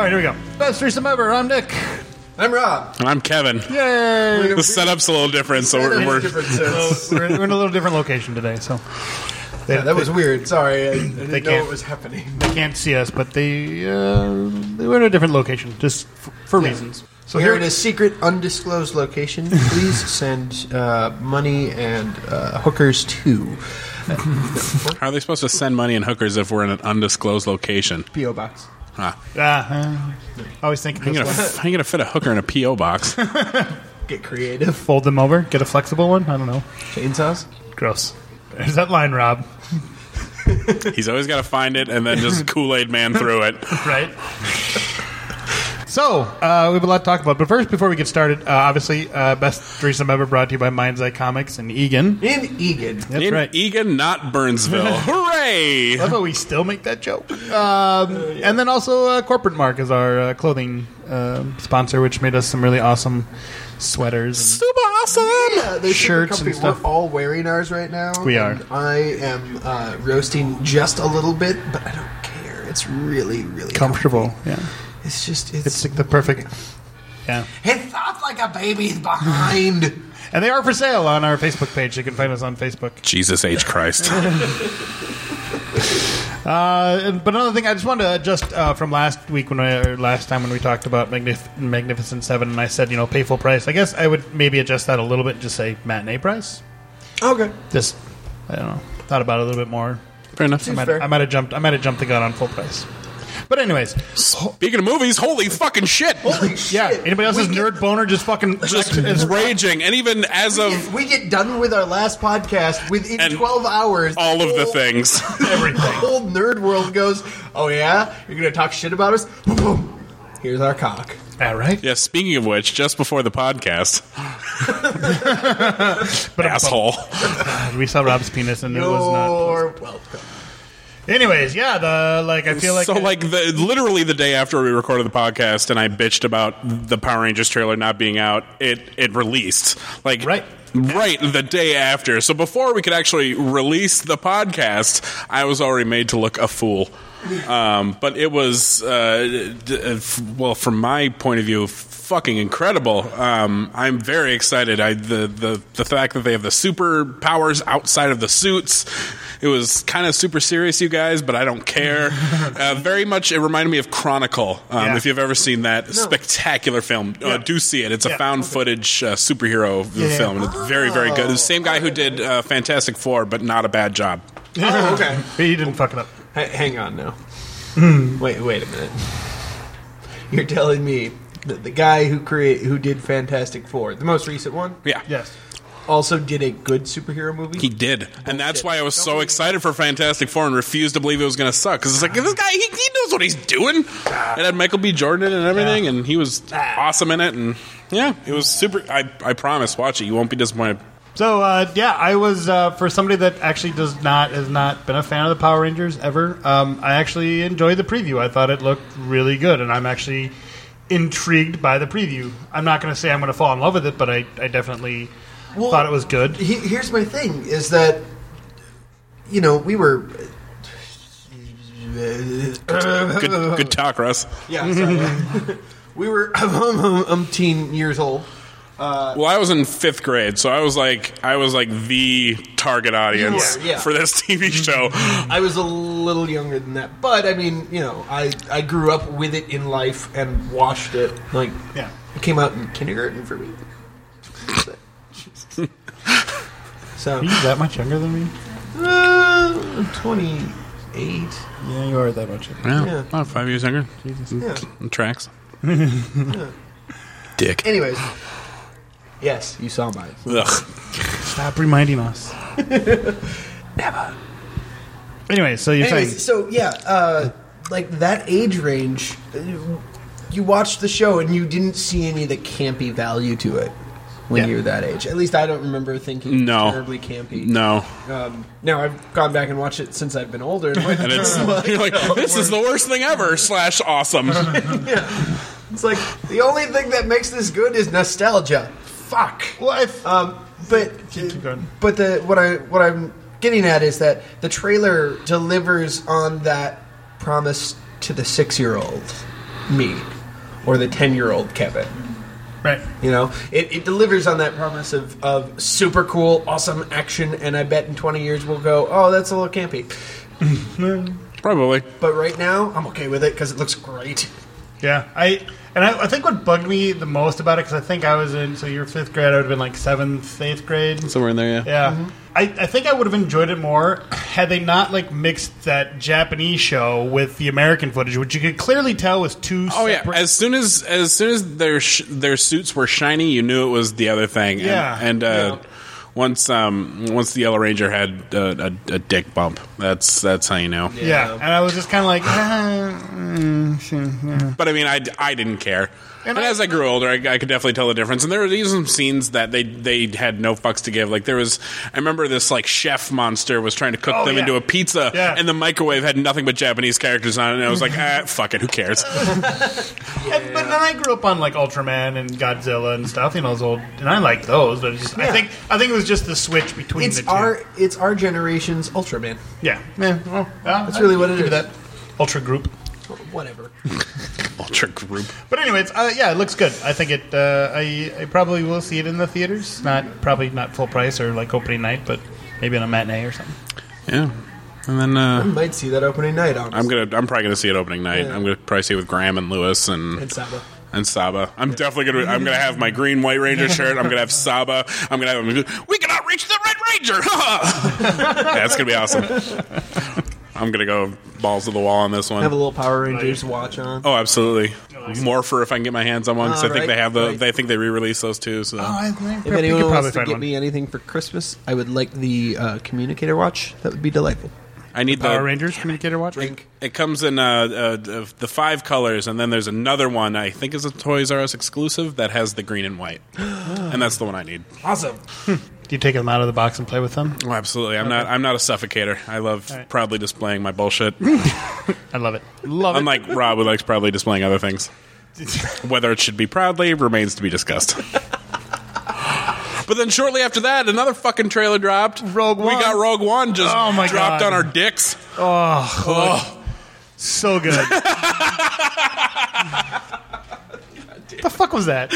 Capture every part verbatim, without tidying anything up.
right, here we go. Best threesome ever. I'm Nick. I'm Rob. And I'm Kevin. Yay! The setup's a little different, so we're we're, we're, we're in a little different location today, so they, yeah, that was weird. Sorry, I, I didn't they know what was happening. They can't see us, but they uh, they were in a different location just f- for yeah. reasons. So we're in a secret, undisclosed location. Please send uh, money and uh, hookers to. How are they supposed to send money and hookers if we're in an undisclosed location? P O box. Ah. Uh, I always think. How you going to fit a hooker in a P O box? Get creative. Fold them over. Get a flexible one. I don't know. Chainsaws. Gross. There's that line, Rob. He's always got to find it and then just Kool-Aid Man through it. Right. So, uh, we have a lot to talk about. But first, before we get started, uh, obviously, uh, Best Threesome Ever brought to you by Mind's Eye Comics in Egan. In Egan. That's in right. Egan, not Burnsville. Hooray! I love how we still make that joke. Um, uh, yeah. And then also, uh, Corporate Mark is our uh, clothing uh, sponsor, which made us some really awesome sweaters. And super awesome! Yeah, they shirts and stuff. We're all wearing ours right now. We are. I am uh, roasting just a little bit, but I don't care. It's really, really comfortable. comfy. Yeah. It's just, it's, it's like the perfect, yeah. It's not like a baby's behind. And they are for sale on our Facebook page. You can find us on Facebook. Jesus H. Christ. uh, but another thing, I just wanted to adjust uh, from last week when I, or last time when we talked about Magnif- Magnificent Seven, and I said, you know, pay full price. I guess I would maybe adjust that a little bit and just say matinee price. Okay. Just, I don't know, thought about it a little bit more. Fair enough. I might, I might have jumped. I might have jumped the gun on full price. But anyways, speaking of movies, holy fucking shit! Holy shit! Yeah, anybody else's we nerd get, boner just fucking just is raging, and even as we of get, we get done with our last podcast within twelve hours, all of whole, the things, everything, the whole nerd world goes. Oh yeah, you're gonna talk shit about us? Boom, boom. Here's our cock. All right. Yeah. Speaking of which, just before the podcast, but asshole, uh, we saw Rob's penis, and you're it was not. welcome. Anyways, yeah, the like I feel like so like the literally the day after we recorded the podcast, and I bitched about the Power Rangers trailer not being out. It it released like right. Right, the day after. So before we could actually release the podcast, I was already made to look a fool. Um, but it was, uh, d- well, from my point of view, fucking incredible. Um, I'm very excited. I the, the the fact that they have the superpowers outside of the suits. It was kind of super serious, you guys, but I don't care. Uh, very much, it reminded me of Chronicle. Um, yeah. If you've ever seen that no. spectacular film, yeah. uh, do see it. It's a yeah. found okay. footage uh, superhero yeah. film. And it's very, very good. The same guy who did uh, Fantastic Four, but not a bad job. Oh, okay. He didn't fuck it up. H- hang on now. wait, wait a minute. You're telling me that the guy who create who did Fantastic Four, the most recent one, yeah, yes, also did a good superhero movie? He did. Bullshit. And that's why I was so excited for Fantastic Four and refused to believe it was going to suck. Because it's like, this guy, he, he knows what he's doing. It had Michael B. Jordan in it and everything, and he was awesome in it. And yeah, it was super. I, I promise, watch it. You won't be disappointed. So, uh, yeah, I was, uh, for somebody that actually does not, has not been a fan of the Power Rangers ever, um, I actually enjoyed the preview. I thought it looked really good, and I'm actually intrigued by the preview. I'm not going to say I'm going to fall in love with it, but I, I definitely... Well, thought it was good. He, here's my thing: is that you know we were good, good talk, Russ. Yeah, sorry. we were umpteen years old. Uh, well, I was in fifth grade, so I was like, I was like the target audience were, yeah. for this T V show. I was a little younger than that, but I mean, you know, I I grew up with it in life and watched it. Like, yeah, it came out in kindergarten for me. So are you that much younger than me? Uh, twenty-eight. Yeah, you are that much younger. Yeah, yeah. About five years younger. Jesus. Yeah. Tracks. Yeah. Dick. Anyways, yes, you saw mine. Ugh. Stop reminding us. Never. Anyway, so you're Anyways, saying... So, yeah, uh, like, that age range, you watched the show and you didn't see any of the campy value to it when yeah. you were that age. At least I don't remember thinking no. terribly campy. No. Um, now, I've gone back and watched it since I've been older. And, and it's, you're like, this is the worst thing ever, slash awesome. Yeah. It's like, the only thing that makes this good is nostalgia. Fuck. What? Um, but, but the what I what I'm getting at is that the trailer delivers on that promise to the six-year-old. me or the ten-year-old Kevin. Right. You know, it, it delivers on that promise of, of super cool, awesome action, and I bet in twenty years we'll go, oh, that's a little campy. Probably. But right now, I'm okay with it because it looks great. Yeah, I and I, I think what bugged me the most about it, because I think I was in, so your fifth grade, I would have been like seventh, eighth grade. Somewhere in there, yeah. Yeah. Mm-hmm. I, I think I would have enjoyed it more had they not like mixed that Japanese show with the American footage, which you could clearly tell was two Oh yeah! separate... As soon as as soon as their sh- their suits were shiny, you knew it was the other thing. And, Yeah. and uh, Yeah. once um, once the Yellow Ranger had uh, a, a dick bump, that's that's how you know. Yeah. Yeah. And I was just kind of like... ah, mm, sure, yeah. But I mean, I, I didn't care. And, And I- as I grew older, I, I could definitely tell the difference. And there were these some scenes that they they had no fucks to give. Like there was, I remember this like chef monster was trying to cook Oh, them yeah. into a pizza, Yeah. and the microwave had nothing but Japanese characters on it. And I was like, ah, fuck it, who cares? And- but then I grew up on like Ultraman and Godzilla and stuff, you know, those old... And I liked those, but it's just... I Yeah. think I think it was just the switch between It's the two. our it's our generation's Ultraman. Yeah. Yeah. Well, yeah, That's really what it I'd give is. you that. Ultra group. Whatever. Ultra group. But anyways, uh, yeah, it looks good. I think it. Uh, I, I probably will see it in the theaters. Not probably not full price or like opening night, but maybe on a matinee or something. Yeah. And then I uh, might see that opening night, honestly. I'm gonna I'm probably gonna see it opening night. Yeah. I'm gonna probably see it with Graham and Lewis and And Saba. and Saba. I'm definitely gonna. I'm gonna have my green White Ranger shirt. I'm gonna have Saba. I'm gonna have him. We cannot reach the Red Ranger. Yeah, it's gonna be awesome. I'm gonna go balls to the wall on this one. Have a little Power Rangers watch on. Oh, absolutely. Morpher if I can get my hands on one because Oh, I think right, they have the. right. They think they re-release those too. So I think If anyone wants to get me anything for Christmas, I would like the uh, Communicator watch. That would be delightful. I need Power the. Rangers communicator watch. Drink. It comes in uh, uh, the five colors, and then there's another one I think is a Toys R Us exclusive that has the green and white, and that's the one I need. Awesome. Do you take them out of the box and play with them? Oh, absolutely. I'm not. I'm not a suffocator. I love All right. proudly displaying my bullshit. I love it. Love Unlike Rob, who likes proudly displaying other things. Whether it should be proudly remains to be discussed. But then shortly after that, another fucking trailer dropped. Rogue We One. got Rogue One just Oh, my dropped God. on our dicks. it. Oh, Oh. so good. The fuck was that?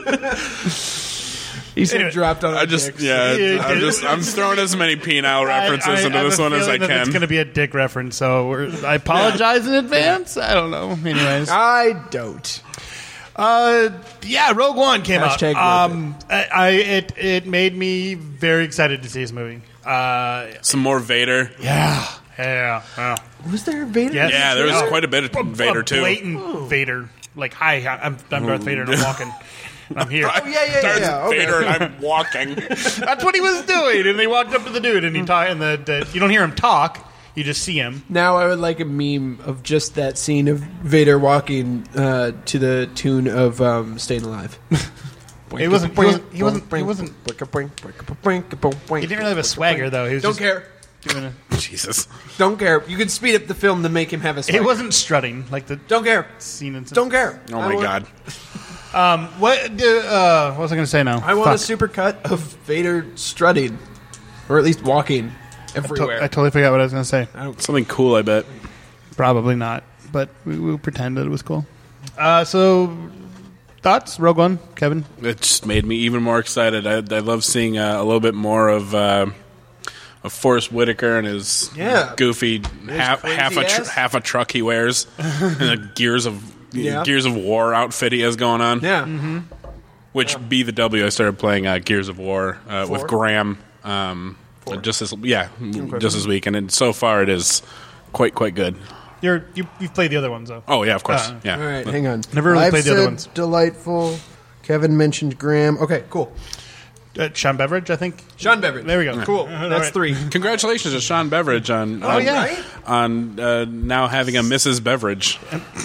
He said Anyway, dropped on I our just dicks. yeah, Yeah, I'm it- just I'm throwing as many penile references into this one as I can. It's going to be a dick reference, so we're, I apologize in advance. I don't know. Anyways, I don't. uh, yeah, Rogue One came Hashtag out. Um, I, I it it made me very excited to see this movie. Uh, Some more Vader. yeah, yeah, yeah. Was there a Vader? Yes. Yeah, there was Oh. quite a bit of Vader a too. blatant Vader. Like, hi, I'm I'm Darth Vader, and I'm walking. And I'm here. Oh, yeah, yeah, Darth yeah. Okay. Vader and I'm walking. That's what he was doing. And they walked up to the dude, and he talked. And the, the you don't hear him talk. You just see him. Now I would like a meme of just that scene of Vader walking uh, to the tune of um, "Staying Alive." He wasn't. He wasn't. He wasn't. He wasn't. He He didn't really have a swagger though. He was Don't just care. doing a, Jesus. Don't care. You could speed up the film to make him have a. He swagger. wasn't strutting like the Don't care. scene in. Don't care. Oh I my want- god. Um. What? do- Uh. What was I going to say now? I want a Fuck. super cut of Vader strutting, or at least walking To- everywhere. I totally forgot what I was going to say. Something cool, I bet. Probably not, but we will pretend that it was cool. Uh. So, thoughts? Rogue One, Kevin. It just made me even more excited. I, I love seeing uh, a little bit more of uh, of Forrest Whitaker and his Yeah. goofy half, crazy half a tr- ass. half a truck he wears, and the Gears of Yeah. Gears of War outfit he has going on. yeah. Which B the W I started playing uh, Gears of War uh, with Four? Graham um, just this yeah just this week, and it, so far it is quite quite good. You're you. You've played the other ones though. Oh yeah, of course. Uh, yeah. All right, hang on. Never really I've played the other said ones. Delightful. Kevin mentioned Graham. Okay, cool. Uh, Sean Beveridge, I think. Sean Beveridge. There we go. Cool. All That's right. three. Congratulations to Sean Beveridge on Oh on, yeah. Right? on uh, now having a Missus Beveridge.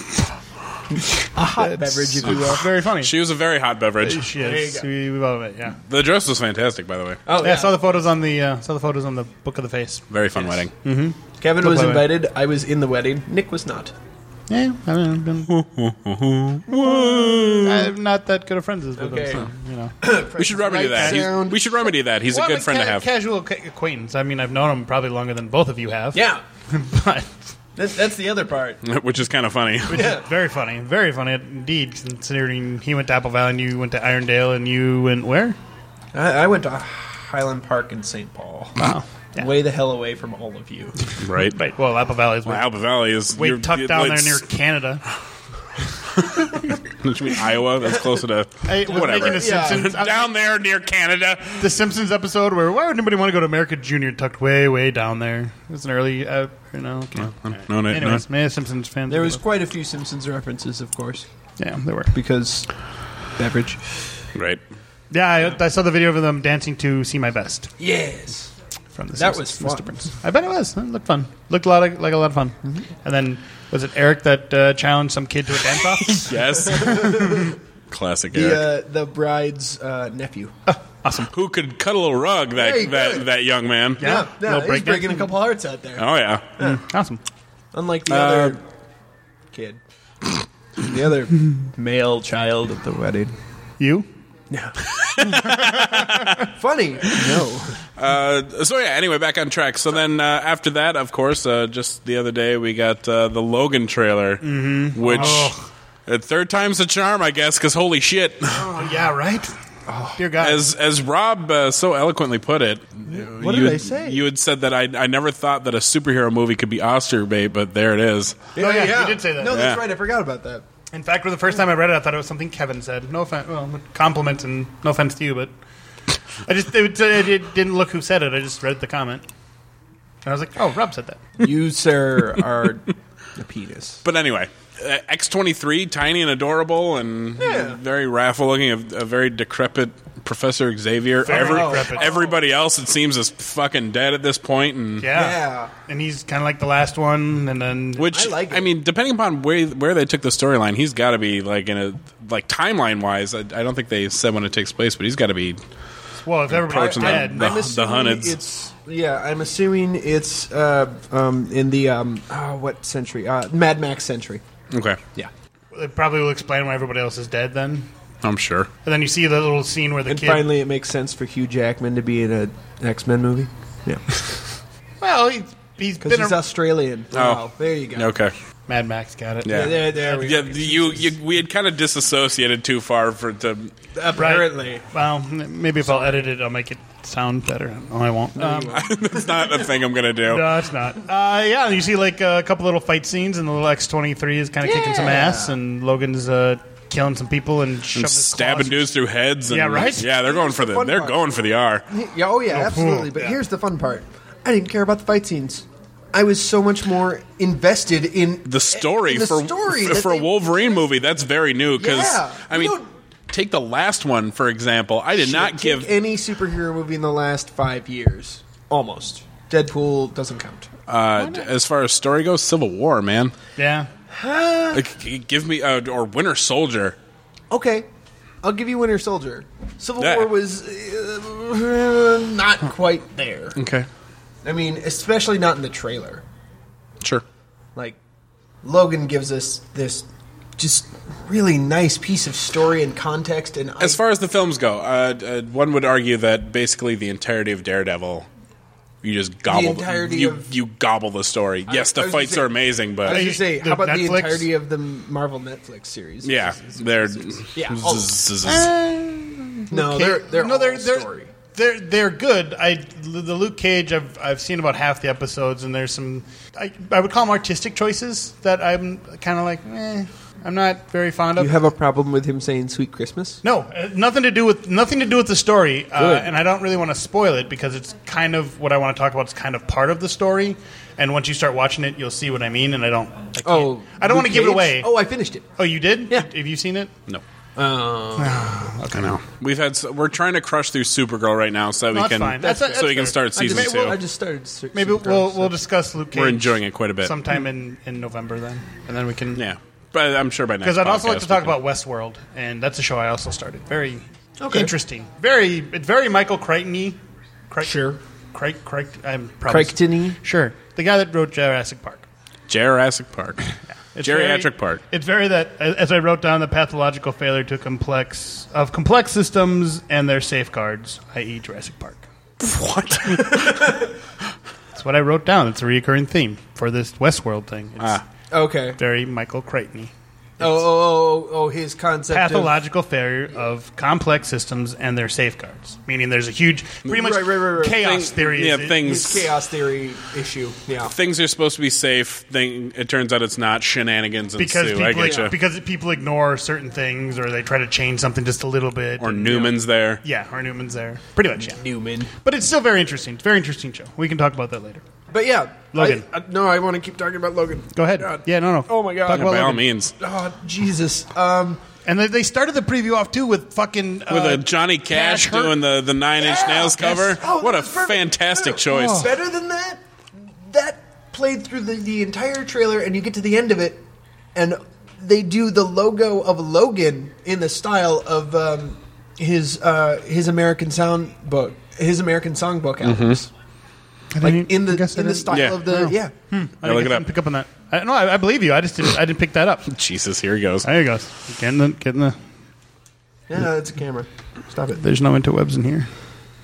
A hot beverage, if you will. Very funny. She was a very hot beverage. She There is. you go. We, we love it. Yeah. The dress was fantastic, by the way. Oh, Yeah. I saw the photos on the uh, saw the photos on the Book of the Face. Very fun wedding. Kevin Look was like invited. I was in the wedding. Nick was not. Yeah, I mean, been, I'm not that good of friends with Okay. him. So, you know, We should remedy Right that. He's, sound. we should remedy that. He's Well, a good I'm friend ca- to have. Casual ca- acquaintance. I mean, I've known him probably longer than both of you have. Yeah. but That's, that's the other part. Which is kind of funny. Yeah. Very funny. Very funny indeed, considering he went to Apple Valley and you went to Irondale and you went where? I, I went to Highland Park in Saint Paul. Wow. Yeah. Way the hell away from all of you. Right. Right. Well, Apple Valley is way, Well, Apple Valley is... way you're- tucked down there it's- near Canada. Don't you mean Iowa? That's closer to... I was Whatever. making a Yeah. Simpsons, Down there near Canada. the Simpsons episode where why would anybody want to go to America Junior tucked way, way down there? It was an early, uh, you know. Okay. No, no, Anyways, no. man, Simpsons fans. There was quite a few Simpsons references, of course, yeah, there were. because beverage. Right. Yeah, I, I saw the video of them dancing to "See My Best" Yes. from the That Simpsons, was fun. Mister Burns. I bet it was. It looked fun. Looked a lot of, like a lot of fun. Mm-hmm. And then was it Eric that uh, challenged some kid to a dance off? Yes. Classic Eric. The uh, the bride's uh, nephew. Awesome. Who could cuddle a rug, that, Yeah, he that, could. that young man. Yeah. yeah, Little he's break breaking dancing. a couple hearts out there. Oh, yeah. Mm, awesome. Unlike the Uh, other kid, the other male child at the wedding. You? Funny, no. Uh, so, yeah, anyway, back on track. So then uh, after that, of course, uh, just the other day, we got uh, the Logan trailer, mm-hmm. which... Oh. Uh, third time's the charm, I guess, because holy shit. Oh, yeah, right? Oh, dear God. As as Rob uh, so eloquently put it, What you did I had- say? You had said that I I never thought that a superhero movie could be Oscar bait, but there it is. Oh, yeah, you did say that. No, that's Yeah. right. I forgot about that. In fact, for the first time I read it, I thought it was something Kevin said. No offense, well, compliment and no offense to you, but I just it, it, it didn't look who said it. I just read the comment, and I was like, "Oh, Rob said that." You, sir, are a penis. But anyway, uh, X twenty-three, tiny and adorable, and Yeah. very wrathful looking, a, a very decrepit Professor Xavier. Very Every- decrepit. Everybody else, it seems, is fucking dead at this point, and Yeah, Yeah. and he's kind of like the last one, and then which I like it. I mean, depending upon where where they took the storyline, he's got to be like in a like timeline wise. I, I don't think they said when it takes place, but he's got to be. well, if everybody's approaching dead, the- I'm assuming Hunnits. it's yeah. I'm assuming it's uh, um, in the um, oh, what century? Uh, Mad Max century. Okay, Yeah. it probably will explain why everybody else is dead. Then, I'm sure. and then you see the little scene where the And kid. finally, it makes sense for Hugh Jackman to be in a an X-Men movie. Yeah, well, he, he's because been he's a, Australian. Oh. Wow, there you go. Okay. Mad Max got it. Yeah. Yeah, there, there we Yeah, go. you, you, we had kind of disassociated too far for to. Apparently. Well, m- maybe if I'll edit it, I'll make it sound better. No, I won't. Um, That's not a thing I'm gonna do. no, it's not. Uh, yeah, you see like a couple little fight scenes, and the little X twenty-three is kind of kicking some Yeah. ass, and Logan's uh, killing some people and shoving And his stabbing claws- dudes through heads. And, Yeah, right? Yeah, they're going for the. Fun They're part. going for the R. Yeah, oh yeah, absolutely. But yeah. here's the fun part. I didn't care about the fight scenes. I was so much more invested in The story in the for story for, that for a they- Wolverine movie. That's very new because Yeah. I You mean, don't- take the last one for example. I did not Take give. any superhero movie in the last five years. Almost. Deadpool doesn't count. Uh, as far as story goes, Civil War, man. Yeah, Like, give me uh, or Winter Soldier. Okay, I'll give you Winter Soldier. Civil Yeah. War was uh, not quite there. Okay, I mean, especially not in the trailer. sure. Like, Logan gives us this just really nice piece of story and context. And As I, far as the films go, uh, uh, one would argue that basically the entirety of Daredevil, you just gobble entirety you, of- you gobble the story. Yes, the I was gonna fights say- are amazing, I was but going to say, The how about the Netflix? entirety of the Marvel Netflix series? yeah, they're Yeah, all of zzz- No, they're they're no, all they're they're, story. they're they're good. I the Luke Cage. I've I've seen about half the episodes, and there's some I, I would call them artistic choices that I'm kind of like. Eh, I'm not very fond Do of. you have a problem with him saying "Sweet Christmas"? No, uh, nothing to do with nothing to do with the story, uh, Good. and I don't really want to spoil it because it's kind of what I want to talk about. It's kind of part of the story, and once you start watching it, you'll see what I mean. And I don't. I can't- Oh, I don't want to Luke give it Cage? away. Oh, I finished it. Oh, you did? Yeah. Have you seen it? no. Uh, I know. We've had s- we're trying to crush through Supergirl right now, so that No, we that's can fine. That's- so that's we can fair. start I season just, two. well, I just started. Su- Maybe Supergirl, we'll so- we'll discuss Luke Cage. We're enjoying it quite a bit. sometime in, in November then, and then we can. Yeah, but I'm sure by next. Because I'd also like podcast to talk we can- about Westworld, and that's a show I also started. Very Okay. interesting. Very it's very Michael Crichton-y. Crichton, Sure. Crichton, Crichton, I'm probably Crichton-y? Sure, the guy that wrote Jurassic Park. Jurassic Park, It's geriatric very- part. It's very that, as I wrote down, the pathological failure to complex of complex systems and their safeguards, that is. Jurassic Park. What? That's That's what I wrote down. It's a recurring theme for this Westworld thing. It's Ah. Okay. very Michael Crichton-y. Oh, oh, oh, oh, his concept of... Pathological failure of complex systems and their safeguards. Meaning there's a huge, pretty much Right, right, right, right. chaos Thing- theory. yeah, is it- things- His chaos theory issue. Yeah. Things are supposed to be safe. Thing, it turns out it's not. Shenanigans because ensue. I people, get you. because people ignore certain things or they try to change something just a little bit. Or And, Newman's there. Yeah, or Newman's there. Pretty much, yeah. Newman. But it's still very interesting. It's a very interesting show. We can talk about that later. But yeah. Logan. I, I, no, I want to keep talking about Logan. Go ahead. God. Yeah, no, no. Oh, my God. Talk Yeah, about by all Logan. means. Oh, Jesus. Um... And they- they started the preview off, too, with fucking... Uh, With a Johnny Cash, Cash Hurt. doing the, the Nine Inch Yeah. Nails cover. Yes. Oh, What a that was perfect. fantastic Better- choice. Better than that, that played through the, the entire trailer, and you get to the end of it, and they do the logo of Logan in the style of um, his uh, his American sound book, his American songbook albums. I Like didn't- in I the guess I in the didn't- style Yeah. of the Oh. yeah. I Yeah, look guess it I didn't up. pick up on that. I, no, I, I believe you. I just didn't. I didn't pick that up. Jesus, here he goes. There you go. Getting the, getting the. Yeah, no, it's a camera. Stop it. There's no interwebs in here.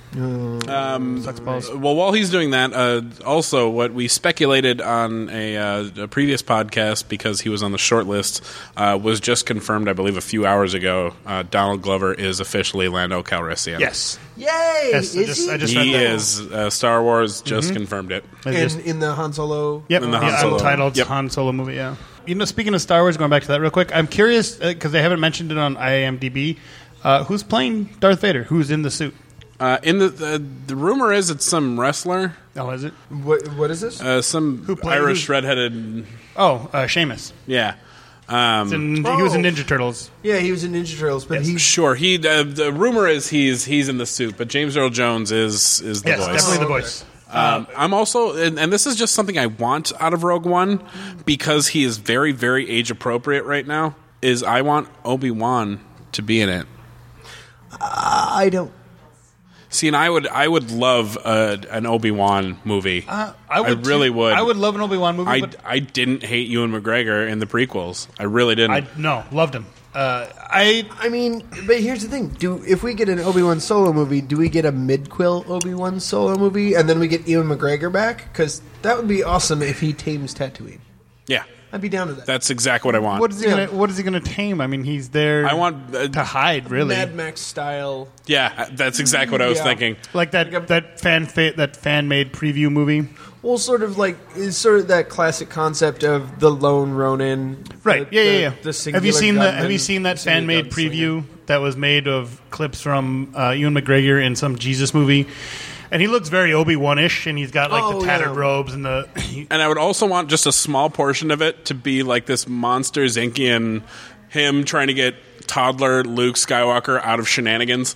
Um, Sucks balls. Well, while he's doing that, uh, also what we speculated on a, uh, a previous podcast because he was on the short list uh, was just confirmed, I believe, a few hours ago. Uh, Donald Glover is officially Lando Calrissian. Yes. Yay! Yes, I is just- he? I just He read that. is. Uh, Star Wars just confirmed it. I in, just- in the Han Solo. Yep, in the Han yeah, Solo. untitled Yep. Han Solo movie. Yeah. You know, speaking of Star Wars, going back to that real quick, I'm curious because they haven't mentioned it on I M D B. Uh, who's playing Darth Vader? Who's in the suit? Uh, in the, the the rumor is it's some wrestler, Oh, is it? What what is this? uh, some Who play- Irish who's- redheaded. Oh, uh, Seamus. Yeah. Um, And He was in Oh. Ninja Turtles. Yeah, he was in Ninja Turtles, but Yes. he's Sure. He uh, the rumor is he's he's in the suit, but James Earl Jones is is the Yes, voice. definitely the Oh, okay. voice. Um, I'm also, and, and this is just something I want out of Rogue One because he is very, very age appropriate right now. Is I want Obi-Wan to be in it. I don't. See, and I would, I would love uh, an Obi-Wan movie. Uh, I, would really too. would. I would love an Obi-Wan movie. I, but I didn't hate Ewan McGregor in the prequels. I really didn't. I no loved him. Uh, I I mean, but here's the thing: do if we get an Obi-Wan Solo movie, do we get a mid-quill Obi-Wan Solo movie, and then we get Ewan McGregor back? Because that would be awesome if he tames Tatooine. yeah, I'd be down to that. that's exactly what I want. what is he Yeah. gonna What is he gonna tame? I mean, he's there. I want, uh, to hide, really. Mad Max style. yeah, that's exactly what I was Yeah. thinking. Like that that fan fa- that fan made preview movie. Well, sort of like is sort of that classic concept of the lone Ronin. Right. the- Yeah, the- yeah, yeah. the have you singular seen that? gunman, Have you seen that singular fan made gunslinger. preview that was made of clips from uh, Ewan McGregor in some Jesus movie? And he looks very Obi-Wan-ish, and he's got like Oh, the tattered yeah. robes and the. And I would also want just a small portion of it to be like this monster Zinkian, him trying to get toddler Luke Skywalker out of shenanigans.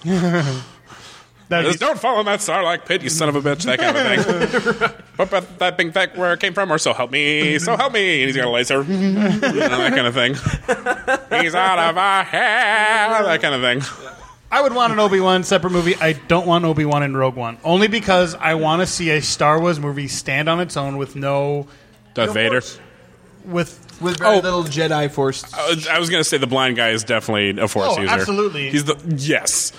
that'd Just be, don't fall in that Sarlacc pit, you son of a bitch, that kind of thing. But, but that being fact where it came from, or so help me, so help me. And he's got a laser. You know, that kind of thing. He's out of our hair, that kind of thing. I would want an Obi-Wan separate movie. I don't want Obi-Wan in Rogue One, only because I want to see a Star Wars movie stand on its own with no Darth No Vader. force. with. with very Oh. little Jedi Force. I was, I was going to say the blind guy is definitely a Force Oh, user. absolutely. He's the, yes.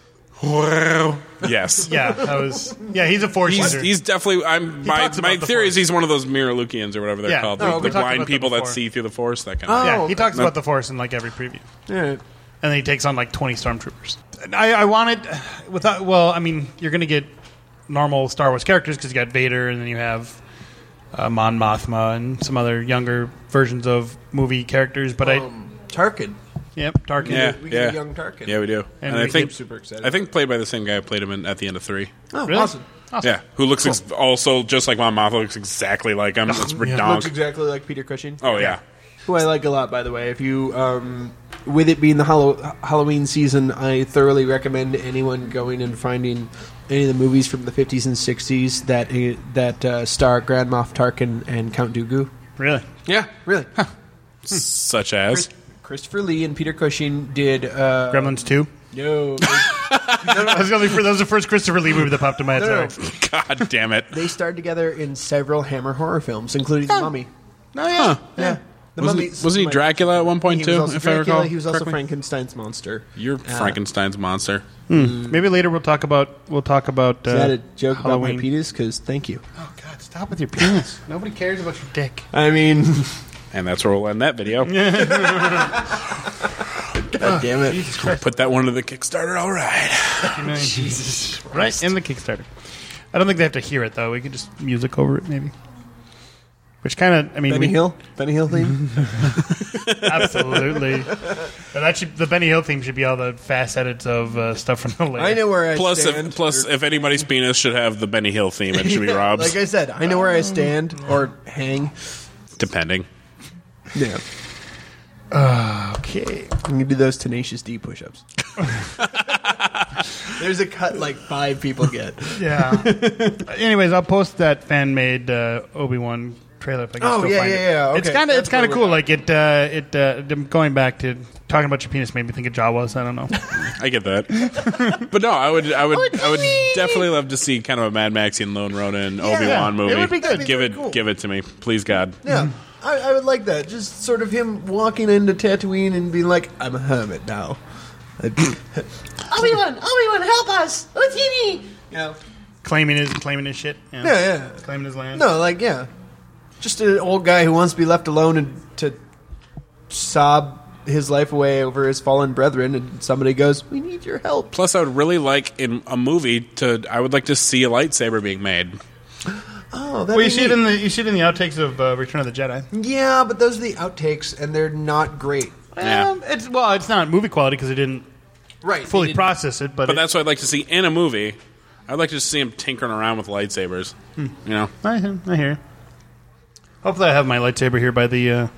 Well, yes. Yeah, that was. Yeah, he's a Force He's, user. he's definitely. I'm my talks about my the theory Force. is he's one of those Miralukians or whatever they're Yeah. called. Oh, the we the talked blind about that people that before. see through the Force. That kind of. Oh. thing. yeah, he talks okay. about the Force in like every preview. Yeah. And then he takes on like twenty stormtroopers. I, I wanted without. Well, I mean, you're going to get normal Star Wars characters because you got Vader, and then you have uh, Mon Mothma and some other younger versions of movie characters. But Um, Tarkin. I, yep, Tarkin. Yeah, We get yeah, a young Tarkin. yeah, we do. And And, we I think get super excited. I think played by the same guy who played him in, at the end of three. Oh, Really? awesome. Awesome. Yeah, who looks ex- also just like Mon Mothma, looks exactly like him. It's Yeah. redonk. Looks exactly like Peter Cushing. Oh yeah. Who I like a lot, by the way. If you, um, with it being the Hallow- Halloween season, I thoroughly recommend anyone going and finding any of the movies from the fifties and sixties that uh, that uh, star Grand Moff Tarkin and Count Dooku. Really? Yeah, really. Such as. Chris- Christopher Lee and Peter Cushing did. Uh, Gremlins two. No, they, I was going for that was the first Christopher Lee movie that popped in my head. No, no. Sorry. God damn it. they starred together in several Hammer horror films, including The Mummy. Oh yeah. Yeah, The Wasn't, Mummy. wasn't he Dracula at one point He too? was also If Dracula. I recall, He was also correctly? Frankenstein's monster. You're Frankenstein's monster. Maybe later we'll talk about we'll talk about uh, Is that a joke Halloween. about my penis? Because thank you. Oh God, stop. Stop with your penis. Nobody cares about your dick. I mean, And that's where we'll end that video. God damn it. Jesus Christ. Put that one to the Kickstarter. All right. Jesus Right in the Kickstarter. I don't think they have to hear it, though. We could just music over it, maybe. Which kind of, I mean... Benny we, Hill? Benny Hill theme? Absolutely. But that should, the Benny Hill theme should be all the fast edits of uh, stuff from the later. I know where I Plus, stand. if, plus, or- if anybody's penis should have the Benny Hill theme, it should be Rob's. Like I said, I know where I stand or hang. Depending. Yeah. Okay. I'm going to do those Tenacious D push-ups. There's a cut like five people get. Yeah. Anyways, I'll post that fan-made uh, Obi-Wan trailer if I can Oh, still yeah, find yeah, it. yeah, okay. It's kind of it's That's kind of where cool. we're Like it, uh, it. Uh, going back to talking about your penis made me think of Jawas. I don't know. I get that. But no, I would I would I would definitely love to see kind of a Mad Maxian Lone Ronin Obi-Wan it movie. would be good. That'd be Give very it cool. give it to me. Please God. Yeah. I, I would like that. Just sort of him walking into Tatooine and being like, I'm a hermit now. Obi-Wan, Obi-Wan, help us! Utini! Yeah. claiming his claiming his shit. Yeah. Yeah, yeah. Claiming his land. No, like, yeah. Just an old guy who wants to be left alone and to sob his life away over his fallen brethren, and somebody goes, we need your help. Plus, I would really like in a movie to. I would like to see a lightsaber being made. Oh, that Well, you see it in the you see it in the outtakes of uh, Return of the Jedi. Yeah, but those are the outtakes, and they're not great. Yeah. Um, it's well, it's not movie quality because it didn't Right. fully process it, but, But it, that's what I'd like to see in a movie. I'd like to see him tinkering around with lightsabers. You know, I hear, I hear. Hopefully, I have my lightsaber here by the uh,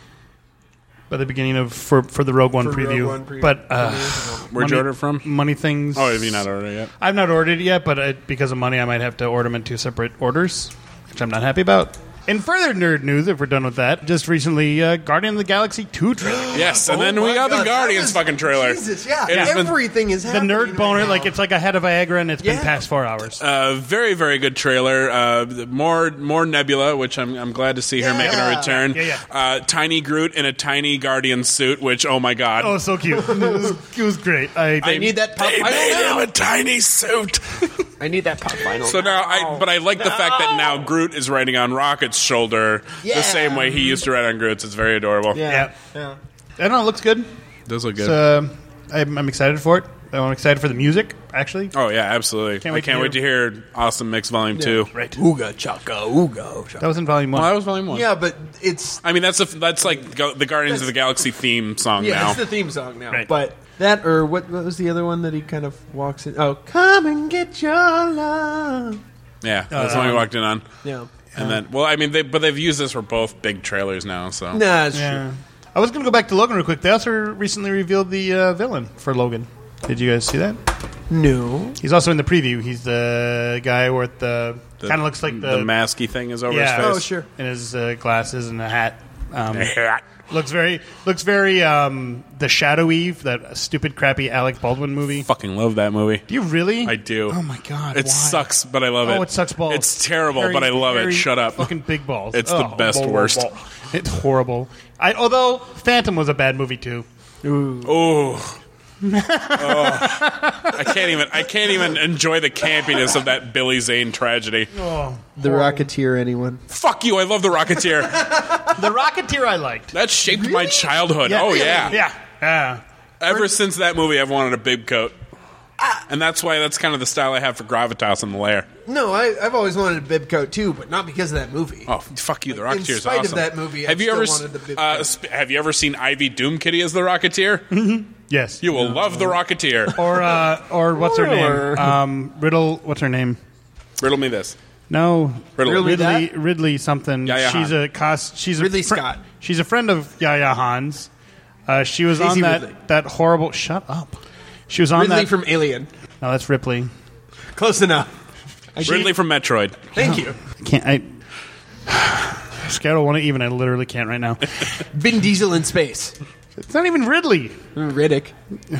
by the beginning of for for the Rogue One For preview. Rogue One preview. But uh, where'd you money- order it from? Money things. Oh, have you not ordered it yet? I've not ordered it yet, but uh, because of money, I might have to order them in two separate orders, which I'm not happy about. In further nerd news, if we're done with that, just recently, uh, Guardian of the Galaxy two trailer. Yes, and Oh then my we got God, the Guardians that was- fucking trailer. Jesus, yeah. It has been- Everything is The happening. nerd boner, right now. like it's like a head of Viagra, and it's been Yeah. past four hours. Uh, very, very good trailer. Uh, more, more Nebula, which I'm, I'm glad to see her Yeah. making a return. Yeah, yeah. Uh, tiny Groot in a tiny Guardian suit, which oh my god, Oh, so cute. It was, it was great. I, I need that pop they vinyl made now. him a tiny suit. I need that pop vinyl. So now, I, but I like the fact that now Groot is riding on Rocket's shoulder Yeah. the same way he used to ride on Groot's. It's very adorable. Yeah. Yeah. Yeah. I don't know. It looks good. Does look good. So, I'm, I'm excited for it. I'm excited for the music, actually. oh yeah, absolutely. Can't I wait can't to wait to hear Awesome Mix Volume Two. Right. Ooga chaka, ooga chaka. That was in volume one. Well, that was Volume One. Yeah, but it's I mean that's a, that's like go, the Guardians of the Galaxy theme song yeah, now. it's the theme song now. Right. But that or what, what was the other one that he kind of walks in? Oh, come and get your love. yeah, that's Uh, the one we walked in on. Yeah. And then, well, I mean, they, but they've used this for both big trailers now. So Nah, it's Yeah. I was going to go back to Logan real quick. They also recently revealed the uh, villain for Logan. Did you guys see that? true. No. He's also in the preview. He's the guy with the, the- kind of looks like the, the masky thing is over yeah, his face. Oh, sure. and his uh, glasses and a hat. Um, A hat. looks very looks very um, the Shadow Eve, that stupid crappy Alec Baldwin movie. Fucking love that movie. Do you really? I do. Oh my god! It why? sucks, but I love it. Oh, it sucks balls. It's terrible, Very, but I love very it. Shut up. Fucking big balls. It's the Oh, best blah, blah, worst. blah. It's horrible. I although Phantom was a bad movie too. Oh. I can't even. I can't even enjoy the campiness of that Billy Zane tragedy. Oh, The Rocketeer, anyone? Fuck you! I love the Rocketeer. the Rocketeer I liked. That shaped my childhood. Oh yeah. yeah, yeah. Ever since that movie, I've wanted a bib coat, and that's why that's kind of the style I have for Gravitas in the lair. No, I, I've always wanted a bib coat too, but not because of that movie. Oh fuck you! The In Rocketeer is spite of awesome. that movie, I have you still ever wanted the bib uh, coat. sp- have you ever seen Ivy Doomkitty as the Rocketeer? Yes. You will love the Rocketeer. Or uh, or what's her Or- name? Um, Riddle. What's her name? Riddle me this. No, Riddle. Really? Ridley. that? Ridley something. Yahya she's Han. a cost. She's Ridley a fri- Scott. She's a friend of Yahya Han's. Uh, she was Daisy on that Ridley. that horrible. Shut up. She was on Ridley that. from Alien. no, that's Ripley. Close enough. Ridley from Metroid. Thank you. Can't I? Scarrow won't even. I literally can't right now. Vin Diesel in space. It's not even Ridley. Riddick.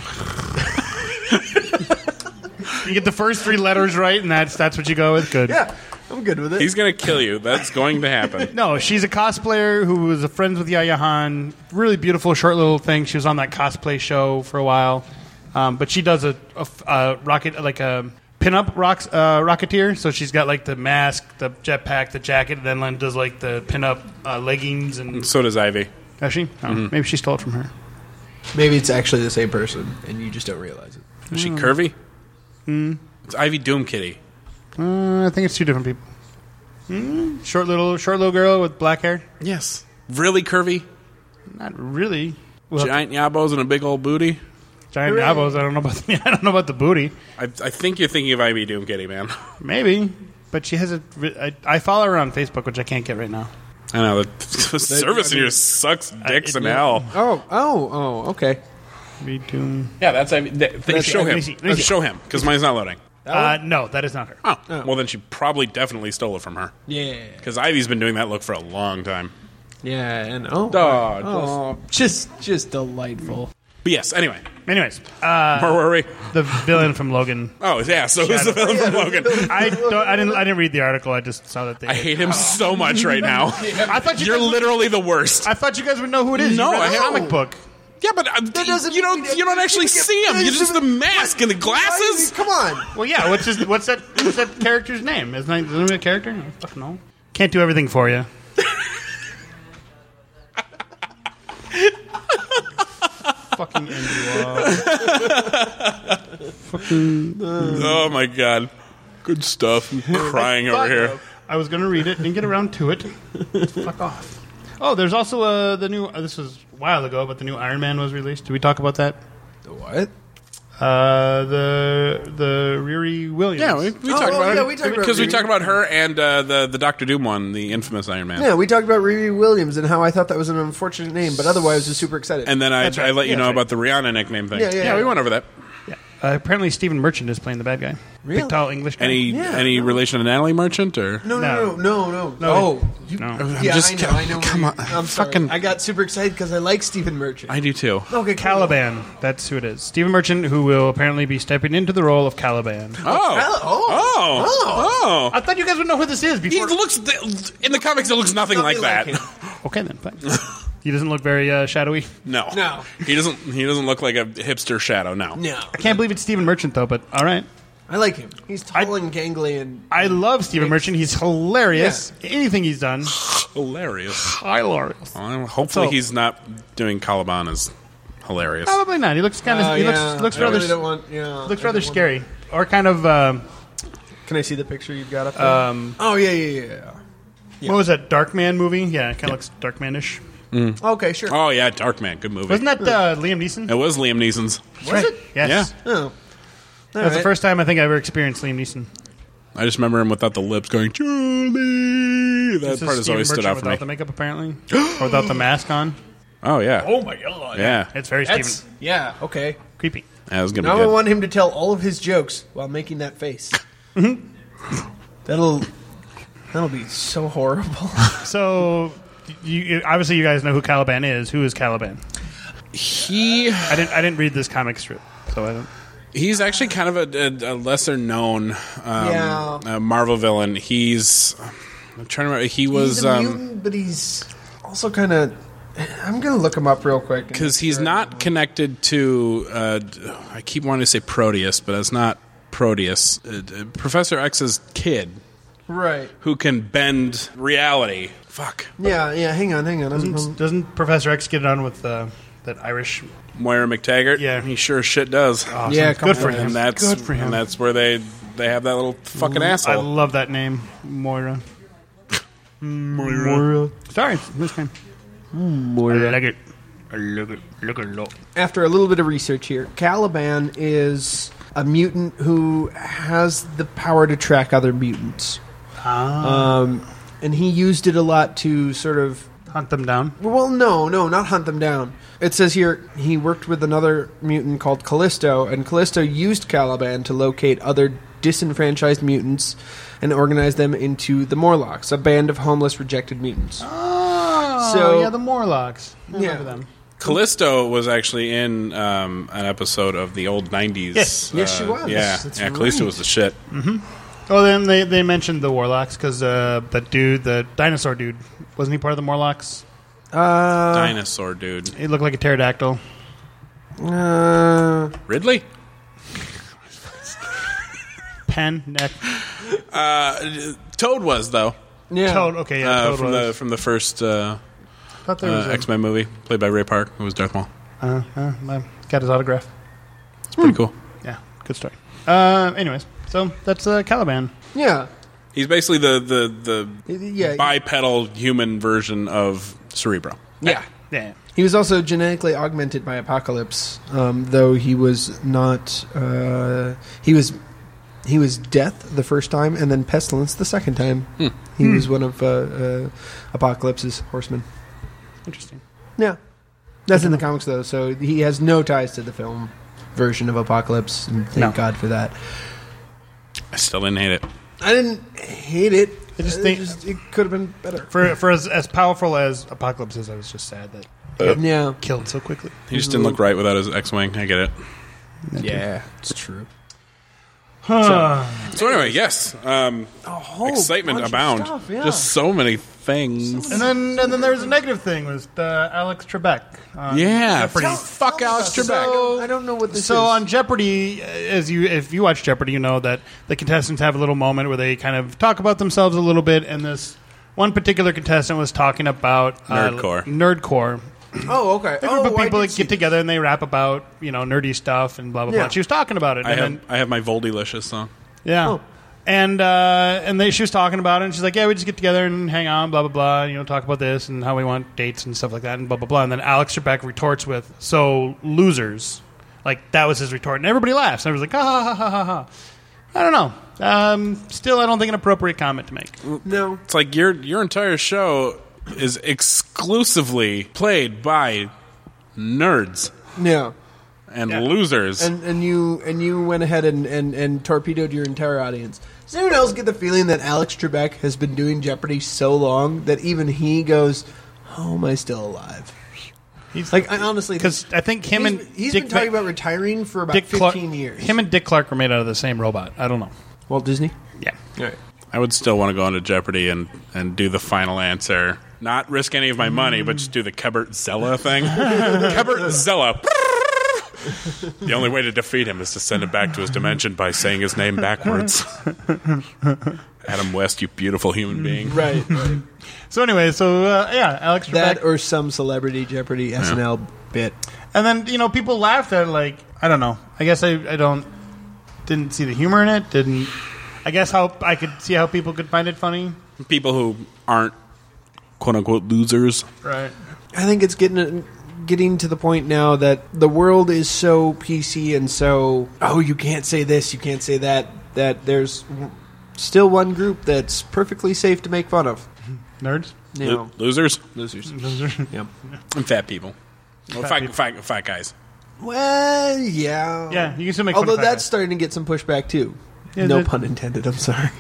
You get the first three letters right, and that's that's what you go with. Good. Yeah, I'm good with it. He's gonna kill you. That's going to happen. No, she's a cosplayer who was a friend with Yahya Han. Really beautiful, short little thing. She was on that cosplay show for a while, um, but she does a, a, a rocket like a pinup rocks, uh, Rocketeer. So she's got like the mask, the jetpack, the jacket, and then Len does like the pinup uh, leggings. And So does Ivy. does she? Oh, Mm-hmm. Maybe she stole it from her. Maybe it's actually the same person, and you just don't realize it. Is she curvy? Mm. It's Ivy Doom Kitty. Uh, I think it's two different people. Mm, short little, short little girl with black hair. Yes. Really curvy? Not really. Well, Giant yabos and a big old booty? giant yabos. I don't know about. The, I don't know about the booty. I, I think you're thinking of Ivy Doom Kitty, man. Maybe, but she has a. I, I follow her on Facebook, which I can't get right now. I know. The, the service in here sucks dicks it- in hell. Oh, oh, oh, okay. We do. Yeah, that's Ivy. Th- th- show let him. me see, let me see. Show him, because mine's not loading. Uh, no, that is not her. Oh. Well, then she probably definitely stole it from her. Yeah. Because Ivy's been doing that look for a long time. Yeah, and oh, Dog. oh, just just delightful. But yes, anyway. Anyways, uh, Where were we? the villain from Logan. Oh, yeah, so who's the villain from Logan? I don't. I didn't. I didn't read the article. I just saw that they. I hate him so much right now. I thought you You're guys would- literally the worst. I thought you guys would know who it is. No, you read I the have- comic book. Yeah, but uh, doesn't you don't mean- you don't actually see him. You just the mask and the glasses. Come on. Well, yeah. What's his? What's that? What's that character's name? Isn't that, isn't it a character? I fucking know. Can't do everything for you. Fucking end you off. Fucking. Oh my god, good stuff. I'm crying over here. I was going to read it, didn't get around to it. Fuck off. Oh, there's also uh, the new. Uh, this was a while ago, but the new Iron Man was released. Did we talk about that? The what? Uh, the the Riri Williams. Yeah, we, we Oh, talked oh, about yeah, it we talked about because we Riri. talked about her and uh, the the Doctor Doom one, the infamous Iron Man. Yeah, we talked about Riri Williams and how I thought that was an unfortunate name, but otherwise I was super excited. And then I, That's right. I let you Yeah, know that's about the Rihanna nickname thing. Yeah, yeah, yeah. we went over that. Uh, apparently, Stephen Merchant is playing the bad guy. Really? Big, tall English guy. Any Yeah, any no. relation to Natalie Merchant or? no, No. no, no, no, no. No, Oh, you, no. I'm yeah, just- I know, I know. come where on, you- I'm sorry. fucking- I got super excited because I like Stephen Merchant. I do too. okay, cool. Caliban. That's who it is. Stephen Merchant, who will apparently be stepping into the role of Caliban. Oh, Cal- oh. oh, oh! I thought you guys would know who this is He before. looks in the comics. It looks nothing, like that. him. Okay, then. Fine. He doesn't look very uh, shadowy. No, No. he doesn't. He doesn't look like a hipster shadow. No, No, I can't believe it's Stephen Merchant, though, but all right. I like him. He's tall and gangly and I love Stephen Merchant. He's hilarious. Anything he's done. hilarious. Hilarious. Well, hopefully, So- he's not doing Caliban as hilarious. Probably not. He looks kind of. Oh, he yeah. looks looks I rather really don't want. Yeah, looks I rather don't want- scary, or kind of. Um, Can I see the picture you've got up there? um, oh yeah, yeah, yeah, yeah. What was that Darkman movie? Yeah, it kind of looks Darkman-ish. Okay, sure. Oh yeah, Darkman, good movie. Wasn't that uh, Liam Neeson? It was Liam Neeson's. Was it? Yes. Yeah. Oh, That was the first time I think I ever experienced Liam Neeson. I just remember him without the lips going Charlie. That This is part has Stephen always stood Merchant out for me. without the makeup, apparently, or without the mask on. Oh yeah, Oh my god! yeah. It's very That's Stephen yeah. Okay. creepy. That was gonna Now be I good. want him to tell all of his jokes while making that face. that'll that'll be so horrible. So, you, obviously, you guys know who Caliban is. Who is Caliban? He I didn't. I didn't read this comic strip, so I don't. he's actually kind of a, a, a lesser known um, Yeah. uh, Marvel villain. He's I'm trying to remember. He was he's a um mutant, but he's also kind of. I'm gonna look him up real quick and because make he's sure I not know. connected to. Uh, I keep wanting to say Proteus, but it's not Proteus. Uh, uh, Professor X's kid right. who can bend reality. Fuck. Yeah, yeah. Hang on, hang on. I'm, Doesn't, I'm- doesn't Professor X get it on with uh, that Irish? Moira McTaggart. Yeah. he sure as shit does. Awesome. Yeah, come good on. for him. And that's good for him. And that's where they they have that little fucking I asshole. love that name, Moira. Moira. Sorry, this time. Moira. I like it. I like it. Look at it. After a little bit of research here, Caliban is a mutant who has the power to track other mutants. Ah. Um, and he used it a lot to sort of. Hunt them down. Well, no, no, not hunt them down. It says here he worked with another mutant called Callisto, and Callisto used Caliban to locate other disenfranchised mutants and organize them into the Morlocks, a band of homeless, rejected mutants. Oh, So- yeah, the Morlocks. I Yeah. remember them. Callisto was actually in um, an episode of the old nineties. Yes. Yes, she was. Yeah, That's yeah. Callisto right. was the shit. Oh, then they, they mentioned the Warlocks because uh, that dude, the dinosaur dude, wasn't he part of the Morlocks? Uh, Dinosaur dude. He looked like a pterodactyl. uh, Ridley. pen, neck. Uh, Toad was though. Yeah. Toad. Okay, yeah, Uh, Toad from was. the from the first uh, I thought there was uh, a- X-Men movie played by Ray Park. It was Darth Maul. Uh, uh, I got his autograph. It's pretty cool. Yeah, good story. Uh, anyways, so that's uh, Caliban. Yeah. He's basically the the the Yeah. bipedal human version of Cerebro. Yeah. Yeah. He was also genetically augmented by Apocalypse, um, though he was not. Uh, he was he was Death the first time, and then Pestilence the second time. Hmm. He Hmm. was one of uh, uh, Apocalypse's horsemen. Interesting. Yeah, that's in the comics though, so he has no ties to the film version of Apocalypse, and thank No. God for that. I still didn't hate it. I didn't hate it. I just It think- just- it could have been better. For for as, as powerful as Apocalypse is, I was just sad that he got Yeah, killed so quickly. He just didn't look right without his X-wing. I get it. yeah, it's true. So anyway, yes, um, whole excitement bunch of abound. stuff, yeah. Just so many things. And then and then there was a negative thing with uh, Alex Trebek. On Yeah, Jeopardy. tell- fuck Alex So, Trebek. I don't know what this So is. on Jeopardy, uh, as you if you watch Jeopardy, you know that the contestants have a little moment where they kind of talk about themselves a little bit. And this one particular contestant was talking about uh, Nerdcore. Nerdcore. oh, okay. A group oh, of I people did that see get together and they rap about you know nerdy stuff and blah blah Yeah. blah. She was talking about it. I and have then, I have my Voldylicious song. Yeah. Oh. And uh, and they, she was talking about it, and she's like, "Yeah, we just get together and hang on, blah blah blah, you know, talk about this and how we want dates and stuff like that, and blah blah blah." And then Alex Trebek retorts with, "So losers," like that was his retort, and everybody laughs. And everybody's like, "Ha ha ha ha ha." I don't know. Um, still, I don't think an appropriate comment to make. No. It's like your your entire show is exclusively played by nerds Yeah. and Yeah. losers. And and you and you went ahead and, and, and torpedoed your entire audience. Does anyone else get the feeling that Alex Trebek has been doing Jeopardy so long that even he goes, "How am I still alive?" He's Like, I honestly, because I think him he's, and he's Dick been talking Va- about retiring for about Dick Clark, fifteen years. him and Dick Clark were made out of the same robot. I don't know. Walt Disney. Yeah. Right. I would still want to go into Jeopardy and, and do the final answer. Not risk any of my money, but just do the Kebert Zella thing. Kebert Zella. The only way to defeat him is to send him back to his dimension by saying his name backwards. Adam West, you beautiful human being. Right. right. So anyway, so uh, yeah, Alex Trebek. That or some celebrity Jeopardy S N L bit. And then you know people laughed at it, like I don't know. I guess I, I don't didn't see the humor in it. Didn't I guess how I could see how people could find it funny. People who aren't quote unquote losers. Right. I think it's getting getting to the point now that the world is so P C and so, oh, you can't say this, you can't say that, that there's w- still one group that's perfectly safe to make fun of. Nerds. You Lo- know, losers losers. Yep. and fat people. Well, Fat fat, people. fat, fat guys. Well, yeah. Yeah, you can still make fun Although of fat that's guys. starting to get some pushback too. Yeah, no that- pun intended, I'm sorry.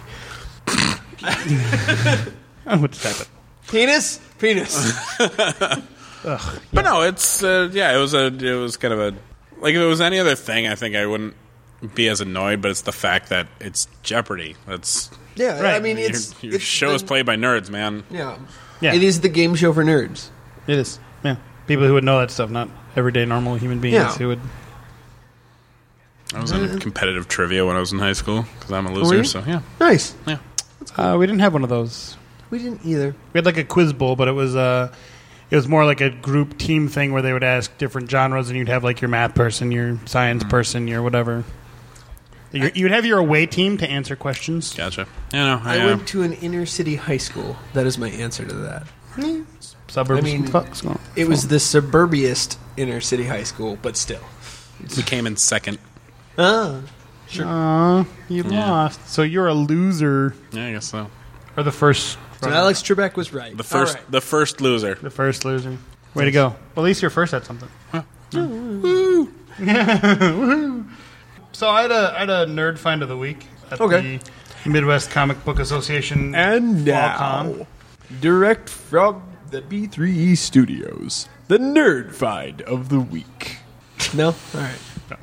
Oh, what's that? Penis? Penis. But no, it's uh, yeah. It was a. It was kind of a like if it was any other thing, I think I wouldn't be as annoyed. But it's the fact that it's Jeopardy. That's Yeah, Right. I mean, your, it's... your it's show is the- played by nerds, man. Yeah. Yeah. It is the game show for nerds. It is. Yeah. People who would know that stuff, not everyday normal human beings Yeah. who would. I was in competitive trivia when I was in high school because I'm a were loser. you? So yeah, Nice. yeah. Uh, we didn't have one of those. We didn't either. We had like a quiz bowl, but it was uh, it was more like a group team thing where they would ask different genres, and you'd have like your math person, your science person, your whatever. Your, you'd have your away team to answer questions. Gotcha. Yeah, no, I, I uh, went to an inner city high school. That is my answer to that. Suburbs. I mean, fucks. Well, It was the suburbiest inner city high school, but still. we came in second. Ah. Aw, you Yeah. lost. So you're a loser. Yeah, I guess so. Or the first. So Alex Trebek was right. The first, All right. the first loser. The first loser. Way to go. Well, at least you're first at something. So I had a I had a nerd find of the week at Okay. the Midwest Comic Book Association. And Fall now, Con. direct from the B three E studios, the nerd find of the week. No? All right.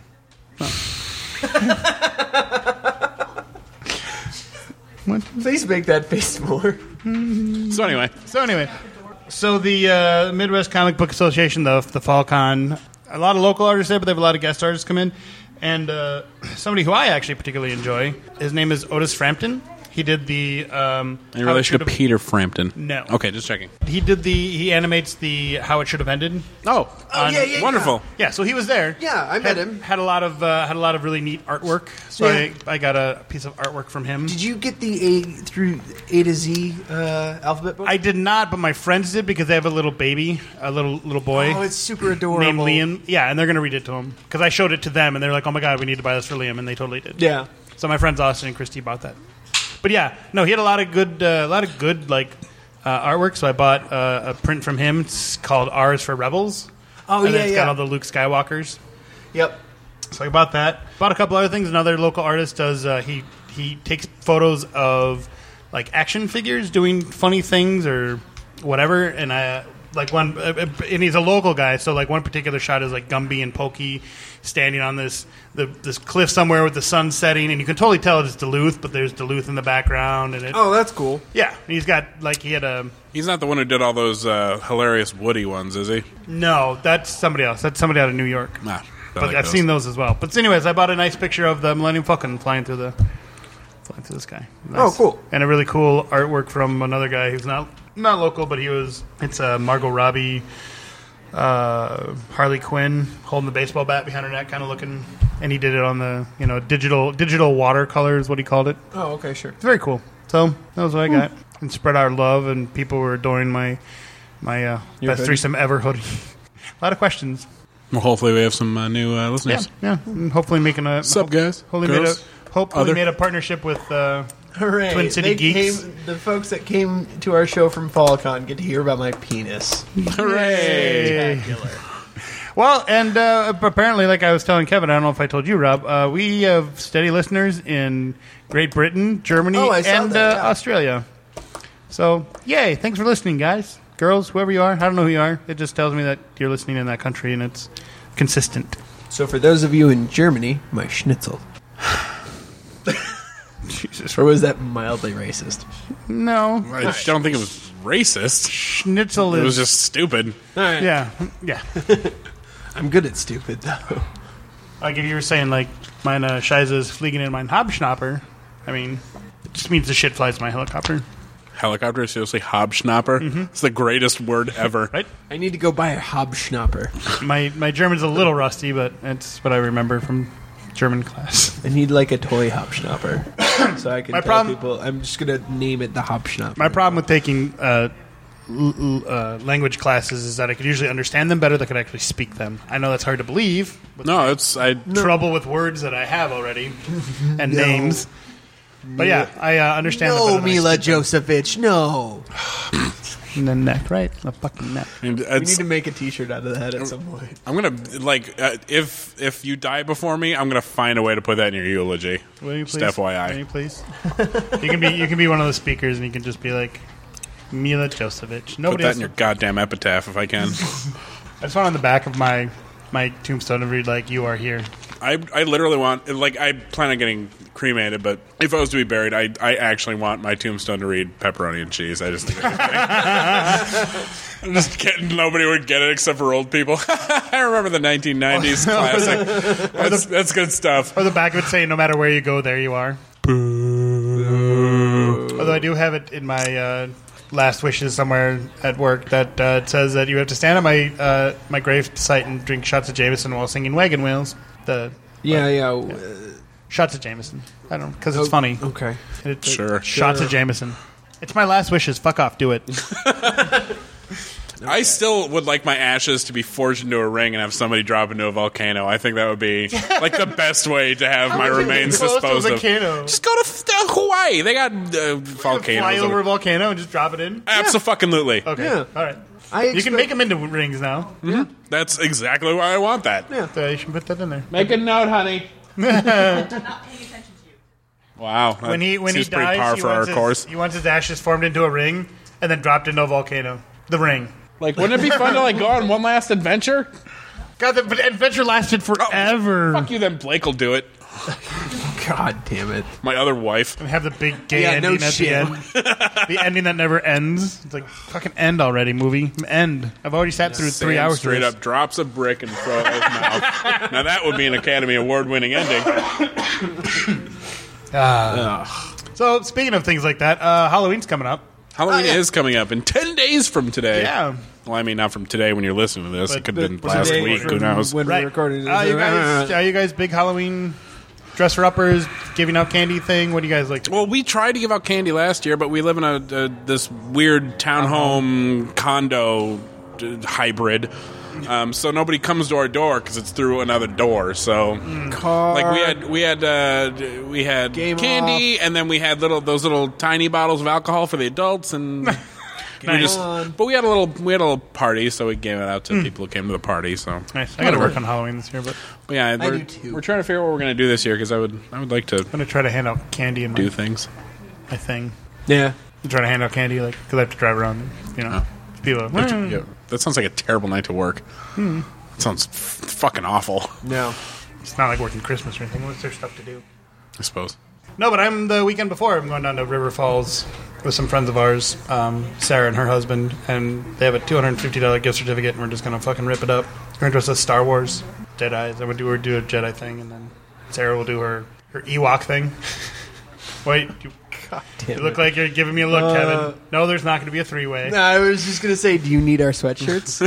What? Please make that face more. So anyway, So anyway, so the uh, Midwest Comic Book Association, the the Fall Con, a lot of local artists there, but they have a lot of guest artists come in. And uh, somebody who I actually particularly enjoy, his name is Otis Frampton. He did the... Um, In How It relation Should to Have- Peter Frampton. No. Okay, just checking. He did the... He animates the How It Should Have Ended. Oh, Oh, yeah, yeah, wonderful. Yeah, so he was there. Yeah, I met had, him. Had a lot of uh, had a lot of really neat artwork. So Yeah. I, I got a piece of artwork from him. Did you get the A through A to Z uh, alphabet book? I did not, but my friends did because they have a little baby, a little little boy. Oh, it's super adorable. named Liam. Yeah, and they're going to read it to him because I showed it to them, and they're like, "Oh my god, we need to buy this for Liam," and they totally did. Yeah. So my friends Austin and Christy bought that. But yeah, no, he had a lot of good, uh, a lot of good like uh, artwork. So I bought uh, a print from him. It's called R's for Rebels. Oh, and yeah, it's yeah. got all the Luke Skywalkers. Yep. So I bought that. Bought a couple other things. Another local artist does. Uh, he he takes photos of like action figures doing funny things or whatever. And I like one. Uh, and he's a local guy, so like one particular shot is like Gumby and Pokey standing on this the, this cliff somewhere with the sun setting, and you can totally tell it's Duluth, but there's Duluth in the background, and it. Oh, that's cool. Yeah, and he's got like he had a. He's not the one who did all those uh, hilarious Woody ones, is he? No, that's somebody else. That's somebody out of New York. Nah. I But like I've those. seen those as well. But anyways, I bought a nice picture of the Millennium Falcon flying through the flying through the sky. Nice. Oh, cool. And a really cool artwork from another guy who's not not local, but he was. It's uh, Margot Robbie, uh, Harley Quinn holding the baseball bat behind her neck, kind of looking. And he did it on the you know digital digital watercolor is what he called it. Oh, okay, sure. It's very cool. So that was what I got. And spread our love, and people were adoring my my uh, Your best hoodie? threesome ever hoodie. A lot of questions. Well, hopefully we have some uh, new uh, Yeah, listeners. yeah. And hopefully making a What's up, guys? Hopefully made a Girls? hopefully Other? made a partnership with uh, Hooray. Twin City they Geeks. Came, the folks that came to our show from FallCon get to hear about my penis. Hooray! Spectacular. well, and uh, apparently, like I was telling Kevin, I don't know if I told you, Rob, uh, we have steady listeners in Great Britain, Germany, Oh, I saw and that, uh, yeah. Australia. So, yay! Thanks for listening, guys, girls, whoever you are. I don't know who you are. It just tells me that you're listening in that country, and it's consistent. So for those of you in Germany, my schnitzel. Jesus. Or was that mildly racist? No, I don't think it was racist. schnitzel is It was just stupid. All right. yeah, yeah. I'm good at stupid, though. Like if you were saying like mine uh, Scheiße's fliegen in mein Hobschnapper, I mean, it just means the shit flies my helicopter, Helicopter, seriously, Hobschnapper. It's the greatest word ever. right? I need to go buy a Hobschnapper. My my German's a little rusty, but it's what I remember from German class. I need like a toy Hobschnapper. So I can My tell problem- people, I'm just going to name it the Hobschnapper. My problem with taking uh, l- l- uh, language classes is that I could usually understand them better than I could actually speak them. I know that's hard to believe. With No, it's I. trouble with words that I have already and names. But yeah, I uh, understand them No, better than I Mila speak them. Jovovich, no. In the neck, right? The fucking neck. and We it's- need to make a T-shirt out of that at some point. I'm gonna like uh, if if you die before me, I'm gonna find a way to put that in your eulogy. Will you Just please? F Y I. Will you please? you can be you can be one of the speakers, and you can just be like Mila Jovovich. Put Nobody that else. in your goddamn epitaph if I can. I just want on the back of my my tombstone to read like "You are here." I I literally want like I plan on getting cremated, but if I was to be buried, I I actually want my tombstone to read pepperoni and cheese. I just think I'm just kidding. Nobody would get it except for old people. I remember the nineteen nineties classic. That's, that's good stuff. Or the back would say, "No matter where you go, there you are." Although I do have it in my uh, last wishes somewhere at work that uh, it says that you have to stand at my uh, my grave site and drink shots of Jameson while singing Wagon Wheels. The Yeah, yeah. uh, shots of Jameson. I don't because it's oh, funny. Okay. It's Sure. shots Sure. of Jameson. It's my last wishes. Fuck off. Do it. I still would like my ashes to be forged into a ring and have somebody drop into a volcano. I think that would be like the best way to have my remains Close to a disposed of. volcano. Just go to f- uh, Hawaii. They got uh, volcanoes. Fly over over- a volcano and just drop it in. Absolutely. Okay. Yeah. All right. I You can expect- make them into rings now. That's exactly why I want that. Yeah. So you should put that in there. Make a note, honey. not paying attention to you. Wow. That When he when he seems pretty dies, par he for our wants, his, course. he wants his ashes formed into a ring and then dropped into a volcano. The ring. Like, wouldn't it be fun to like go on one last adventure? God, the but adventure lasted forever. Fuck you, then Blake will do it. God damn it. My other wife. And have the big gay Yeah, ending no at shit. the end. The ending that never ends. It's like, fucking end already, movie. End. I've already sat through three Sam hours. straight of this. up drops a brick and throws it in his mouth. Now that would be an Academy Award-winning ending. So, speaking of things like that, uh, Halloween's coming up. Halloween Oh, yeah. is coming up in ten days from today. Yeah. Well, I mean, not from today when you're listening to this. But it could have been But last today week. Who from knows? When Right. we're recording this. Are you guys, are you guys big Halloween dresser-uppers, giving out candy thing? What do you guys like to do? Well, we tried to give out candy last year, but we live in a, a this weird townhome condo uh, hybrid. Um, so nobody comes to our door because it's through another door. So, Car. like we had, we had, uh, we had Game candy, and then we had little those little tiny bottles of alcohol for the adults, and we Nice. just. on. But we had a little, we had a little party, so we gave it out to people who came to the party. So, Nice. I got to work on Halloween this year, but but yeah, we're, do too. we're trying to figure out what we're going to do this year because I would, I would like to I'm going to try to hand out candy in my, do things. my thing. Yeah. I'm trying to hand out candy, like, because I have to drive around, you know. Oh. People, You have to- "Mm." yeah, that sounds like a terrible night to work. That sounds f- fucking awful. No. It's not like working Christmas or anything. What's there stuff to do? I suppose. No, but I'm the weekend before. I'm going down to River Falls with some friends of ours, um, Sarah and her husband, and they have a two hundred fifty dollars gift certificate, and we're just going to fucking rip it up. We're going to dress as Star Wars Jedis. I'm going to do her do a Jedi thing, and then Sarah will do her, her Ewok thing. Wait, you, God damn you look it. like you're giving me a look, Uh, Kevin. No, there's not going to be a three-way. No, I was just gonna say, do you need our sweatshirts?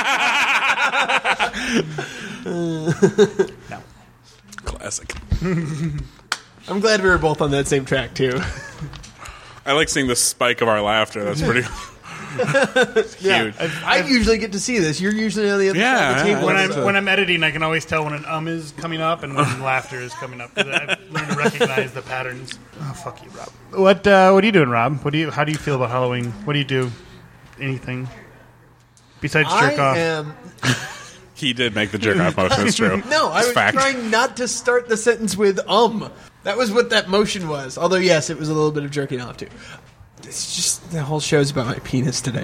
No. Classic. I'm glad we were both on that same track too. I like seeing the spike of our laughter. That's pretty Yeah, huge. I, I usually get to see this. You're usually on the other Yeah, side of the yeah, table. When That's I'm a- when I'm editing, I can always tell when an um is coming up and when laughter is coming up. 'Cause I've learned to recognize the patterns. Oh fuck you, Rob. What uh, What are you doing, Rob? What do you? How do you feel about Halloween? What do you do? Anything besides I jerk off? am. He did make the jerk off motion. It's true. No, I It's was fact. trying not to start the sentence with um. That was what that motion was. Although, yes, it was a little bit of jerking off too. It's just the whole show's about my penis today.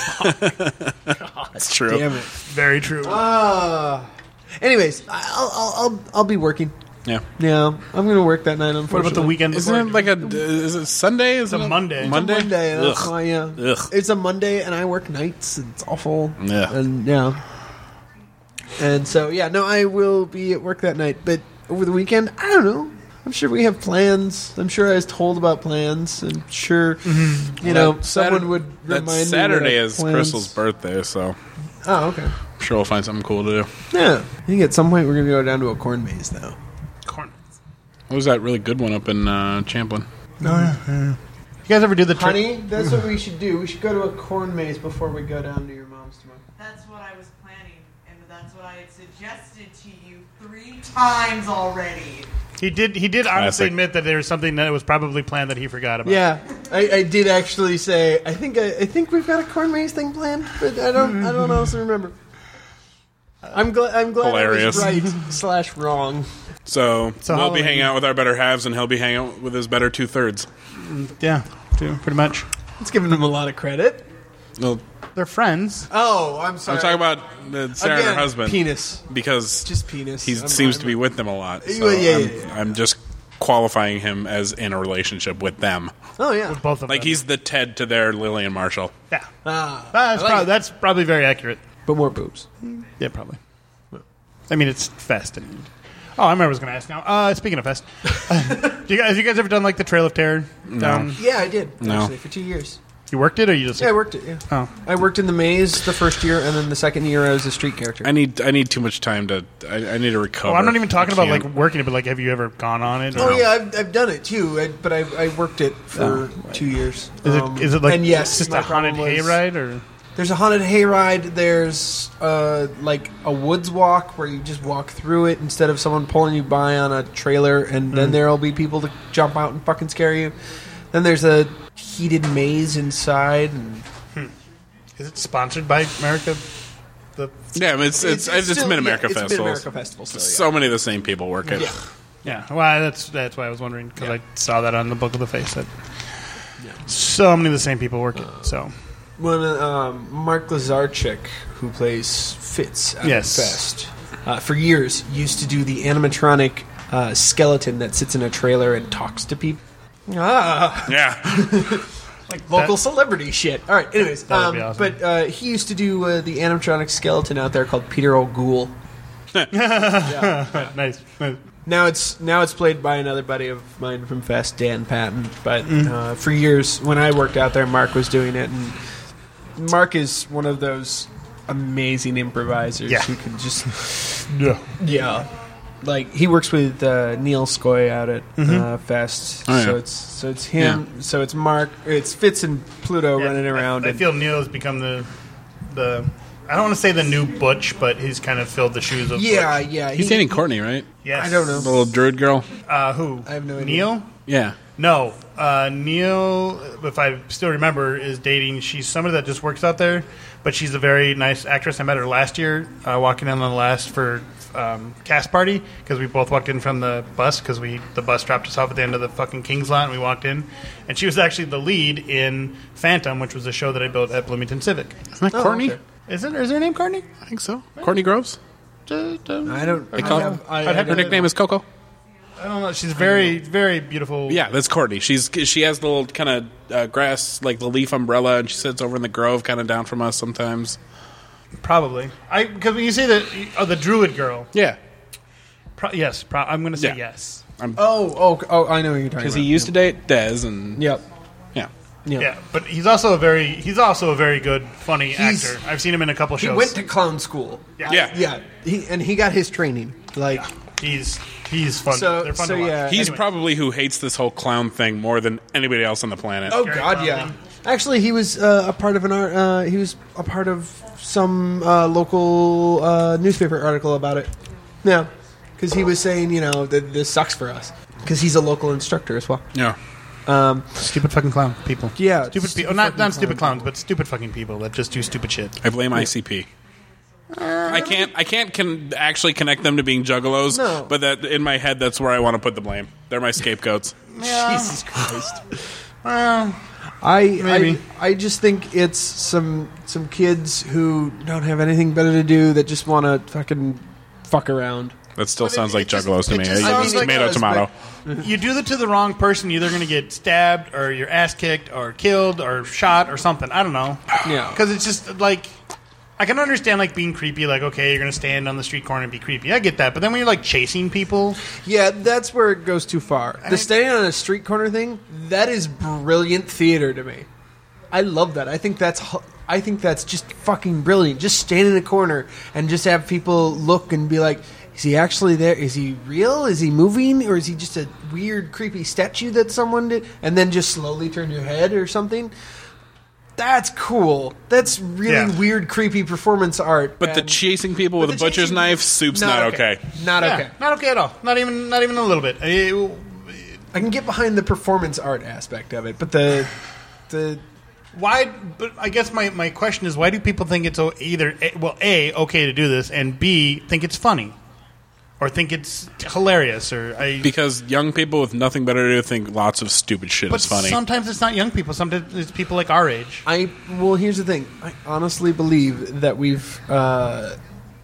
It's true. Damn it. Very true. Ah. Anyways, I'll, I'll I'll I'll be working. Yeah. Yeah, I'm gonna work that night. Unfortunately, what about the weekend? Isn't before? it like a? Is it Sunday? Is It's a it Monday. It's a Monday. Monday? That's Ugh. why. Yeah, Ugh. it's a Monday, and I work nights. And it's awful. Yeah. and yeah, and so yeah, no, I will be at work that night. But over the weekend, I don't know. I'm sure we have plans. I'm sure I was told about plans. I'm sure, you know, That someone Satur- would remind That me. Saturday that is plans- Crystal's birthday, so Oh, okay. I'm sure we'll find something cool to do. Yeah, I think at some point we're gonna go down to a corn maze, though. Corn. What was that really good one up in uh, Champlin? You guys ever do the trick? Honey, that's what we should do. We should go to a corn maze before we go down to your mom's tomorrow. That's what I was planning, and that's what I had suggested to you three times already. He did. He did honestly Classic. admit that there was something that was probably planned that he forgot about. Yeah, I, I did actually say. I think I, I think we've got a corn maze thing planned, but I don't I don't also remember. I'm glad I'm glad Hilarious. I was right slash wrong. So, So we'll be Halloween. hanging out with our better halves, and he'll be hanging out with his better two thirds. Yeah. too, Pretty much. It's giving him a lot of credit. Well, They're friends. Oh, I'm sorry. I'm talking about uh, Sarah and Again, her husband penis. because Just penis. he I'm- seems I'm- to be with them a lot. Yeah, So yeah, yeah, I'm, yeah. I'm just qualifying him as in a relationship with them. Oh yeah. Both of Like them. he's the Ted to their Lily and Marshall. Yeah. Ah, That's, I like prob- it. that's probably very accurate. But more boobs. Yeah, probably. I mean, it's Fest. And, oh, I remember I was going to ask now. Uh, speaking of Fest, do you guys, have you guys ever done like the Trail of Terror? Down? Yeah, I did No. actually for two years. You worked it, or you just? Yeah, I worked it. Yeah. Oh, I worked in the maze the first year, and then the second year I was a street character. I need I need too much time to. I, I need to recover. well, I'm not even talking I about like can't. working it, but like, have you ever gone on it? Oh or- yeah, I've, I've done it too, I, but I, I worked it for two years. Is it Um, is it like and yes, just my a haunted problem was- hayride or? There's a haunted hayride. There's uh, like a woods walk where you just walk through it instead of someone pulling you by on a trailer, and then there'll be people to jump out and fucking scare you. Then there's a heated maze inside. And Is it sponsored by America? The Yeah, I mean, it's it's it's, still- Mid America yeah, it's Festival. Mid-America Festival. Still, yeah. So many of the same people work it. Yeah. yeah. Well, that's that's why I was wondering because I saw that on the book of the face that so many of the same people work it. So When um, Mark Lazarchik, who plays Fitz at Yes. Fest, uh, for years used to do the animatronic uh, skeleton that sits in a trailer and talks to people. Ah, Yeah. Like local that- celebrity shit. All right, anyways, That would um, be awesome. but uh, he used to do uh, the animatronic skeleton out there called Peter O'Ghoul. nice. nice. Now it's now it's played by another buddy of mine from Fest, Dan Patton. But Mm. uh, for years, when I worked out there, Mark was doing it, and Mark is one of those amazing improvisers Yeah. who can just Yeah. yeah, like he works with uh, Neil Skoy out at uh, Fest. Oh, yeah. So it's so it's him. So it's Mark. It's Fitz and Pluto running around. I, I and, feel Neil has become the the. I don't want to say the new Butch, but he's kind of filled the shoes of yeah, Butch. yeah. He's he- dating Courtney, right? Yes. I don't know. The little druid girl. Uh, who? I have no idea. Neil? Yeah. No. Uh, Neil, if I still remember, is dating. She's somebody that just works out there, but she's a very nice actress. I met her last year, uh, walking in on the last for um, cast party because we both walked in from the bus because we the bus dropped us off at the end of the fucking King's lot and we walked in, and she was actually the lead in Phantom, which was a show that I built at Bloomington Civic. Isn't that Oh, Courtney? okay. Is it? Is her name Courtney? I think so. Courtney Groves? I don't. They I call- have- I- I'd I have Her don't- nickname is Coco? I don't know. She's very, very beautiful. Yeah, that's Courtney. She's she has the little kind of uh, grass, like the leaf umbrella, and she sits over in the grove, kind of down from us sometimes. Probably. I because when you say the oh, the Druid girl, Yeah, pro, yes, pro, I'm going to say Yeah. yes. Oh, oh, oh! I know what you're talking about. because he used to date Dez, and Yep. yeah, Yep. Yeah, but he's also a very he's also a very good funny He's- actor. I've seen him in a couple He shows. went to clown school. yeah, Yeah, he, and he got his training. Like, He's he's fun. So- They're fun so to watch. yeah. He's Anyway. probably who hates this whole clown thing more than anybody else on the planet. oh Gary god, Conley. yeah. Actually, he was uh, a part of an art. Uh, he was a part of some uh, local uh, newspaper article about it. Yeah, because he was saying, you know, that this sucks for us because he's a local instructor as well. Yeah, Um, stupid fucking clown people. Yeah, stupid stupid people. Not fucking not stupid clown clowns, but stupid fucking people that just do stupid shit. I blame I C P. I can't. I can't con- actually connect them to being juggalos. No. But that in my head, that's where I want to put the blame. They're my scapegoats. Jesus Christ. Well, I, Maybe. I I just think it's some some kids who don't have anything better to do that just want to fucking fuck around. That still But it- sounds it like just- juggalos to it me. just I- sounds like tomato, us, tomato. you do that to the wrong person, you're either going to get stabbed or your ass kicked or killed or shot or something. I don't know. Yeah. Because it's just like I can understand like being creepy. Like okay, you're going to stand on the street corner and be creepy. I get that. But then when you're like chasing people, Yeah, that's where it goes too far. The standing on a street corner thing, that is brilliant theater to me. I love that. I think that's hu- I think that's just fucking brilliant. Just stand in a corner and just have people look and be like, is he actually there? Is he real? Is he moving? Or is he just a weird, creepy statue that someone did? And then just slowly turn your head or something? That's cool. That's really Yeah. weird, creepy performance art. But the and- cheesing people with but a the butcher's chasing- knife, soup's not, okay. Not yeah, okay. not okay at all. Not even not even a little bit. I- I can get behind the performance art aspect of it, but the the Why? But I guess my, my question is, why do people think it's o- either a, well, a okay to do this, and b think it's funny, or think it's hilarious, or I? Because young people with nothing better to do think lots of stupid shit but is funny. sometimes it's not young people. Sometimes it's people like our age. I well, here's the thing. I honestly believe that we've uh, uh,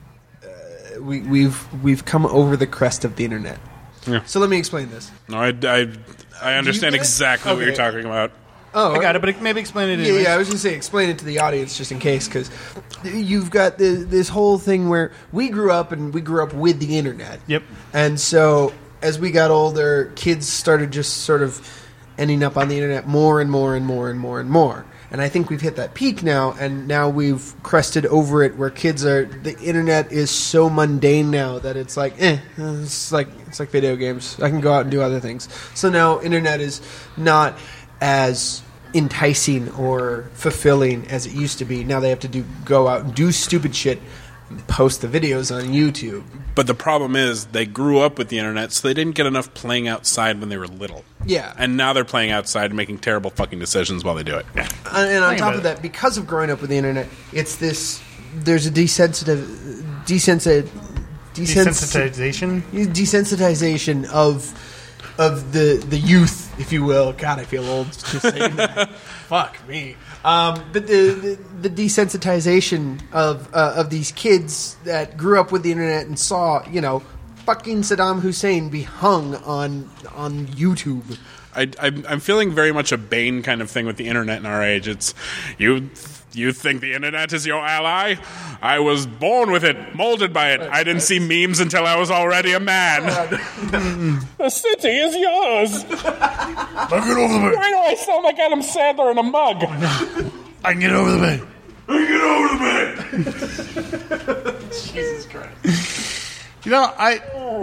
we, we've we've come over the crest of the internet. Yeah. So let me explain this. no, I, I, I understand get it? exactly what you're Okay. talking about. Oh, I got it, but maybe explain it. Yeah, Anyways. yeah. I was going to say explain it to the audience just in case, because you've got the, this whole thing where we grew up and we grew up with the internet. Yep. And so as we got older, kids started just sort of ending up on the internet more and more and more and more and more. And I think we've hit that peak now, and now we've crested over it where kids are. The internet is so mundane now that it's like, eh, it's like it's like video games. I can go out and do other things. So now internet is not as enticing or fulfilling as it used to be. Now they have to do go out and do stupid shit, and post the videos on YouTube. But the problem is they grew up with the internet, so they didn't get enough playing outside when they were little. Yeah, And now they're playing outside and making terrible fucking decisions while they do it. Uh, and on Think top about of it. that, because of growing up with the internet, it's this. There's a desensitive, desensitive, Desensitization. desensitization of of the the youth, if you will. God, I feel old just saying that. Fuck me. Um, but the, the the desensitization of uh, of these kids that grew up with the internet and saw, you know, fucking Saddam Hussein be hung on on YouTube. I, I, I'm feeling very much a Bane kind of thing with the internet in our age. It's you. You think the internet is your ally? I was born with it, molded by it. I didn't see memes until I was already a man. The city is yours. I get over the Why do I sound like Adam Sandler in a mug? I can get over the bed. I get over the bed. Jesus Christ. You know, I...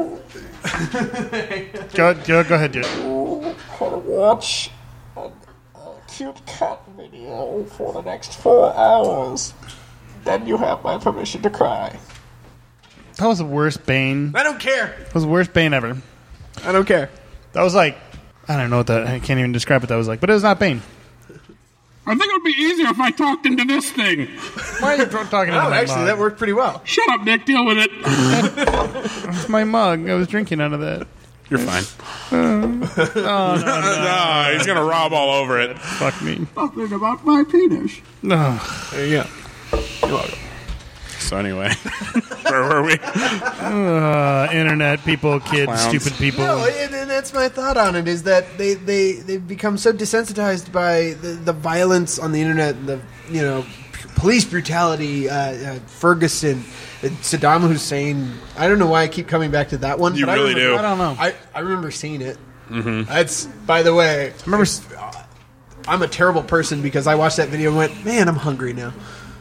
go, go, go ahead, dude. Watch a, a cute cat video for the next four hours. Then you have my permission to cry. That was the worst Bane. I don't care. That was the worst Bane ever. I don't care. That was like... I don't know what that... I can't even describe what that was like. But it was not Bane. I think it would be easier if I talked into this thing. Why are you talking Oh, about my actually, mug? that worked pretty well. Shut up, Nick. Deal with it. It's my mug. I was drinking out of that. You're fine. Oh, no, no. No, he's going to rob all over it. Fuck me. Something about my penis. No. There you go. So anyway, where were we? Uh, internet people, kids, Clowns. stupid people. No, and, and that's my thought on it, is that they, they, they've become so desensitized by the, the violence on the internet, the, you know, p- police brutality, uh, uh, Ferguson, uh, Saddam Hussein. I don't know why I keep coming back to that one. You but really I remember, do. I don't know. I, I remember seeing it. Mm-hmm. That's, by the way, I remember... s- I'm a terrible person because I watched that video and went, man, I'm hungry now.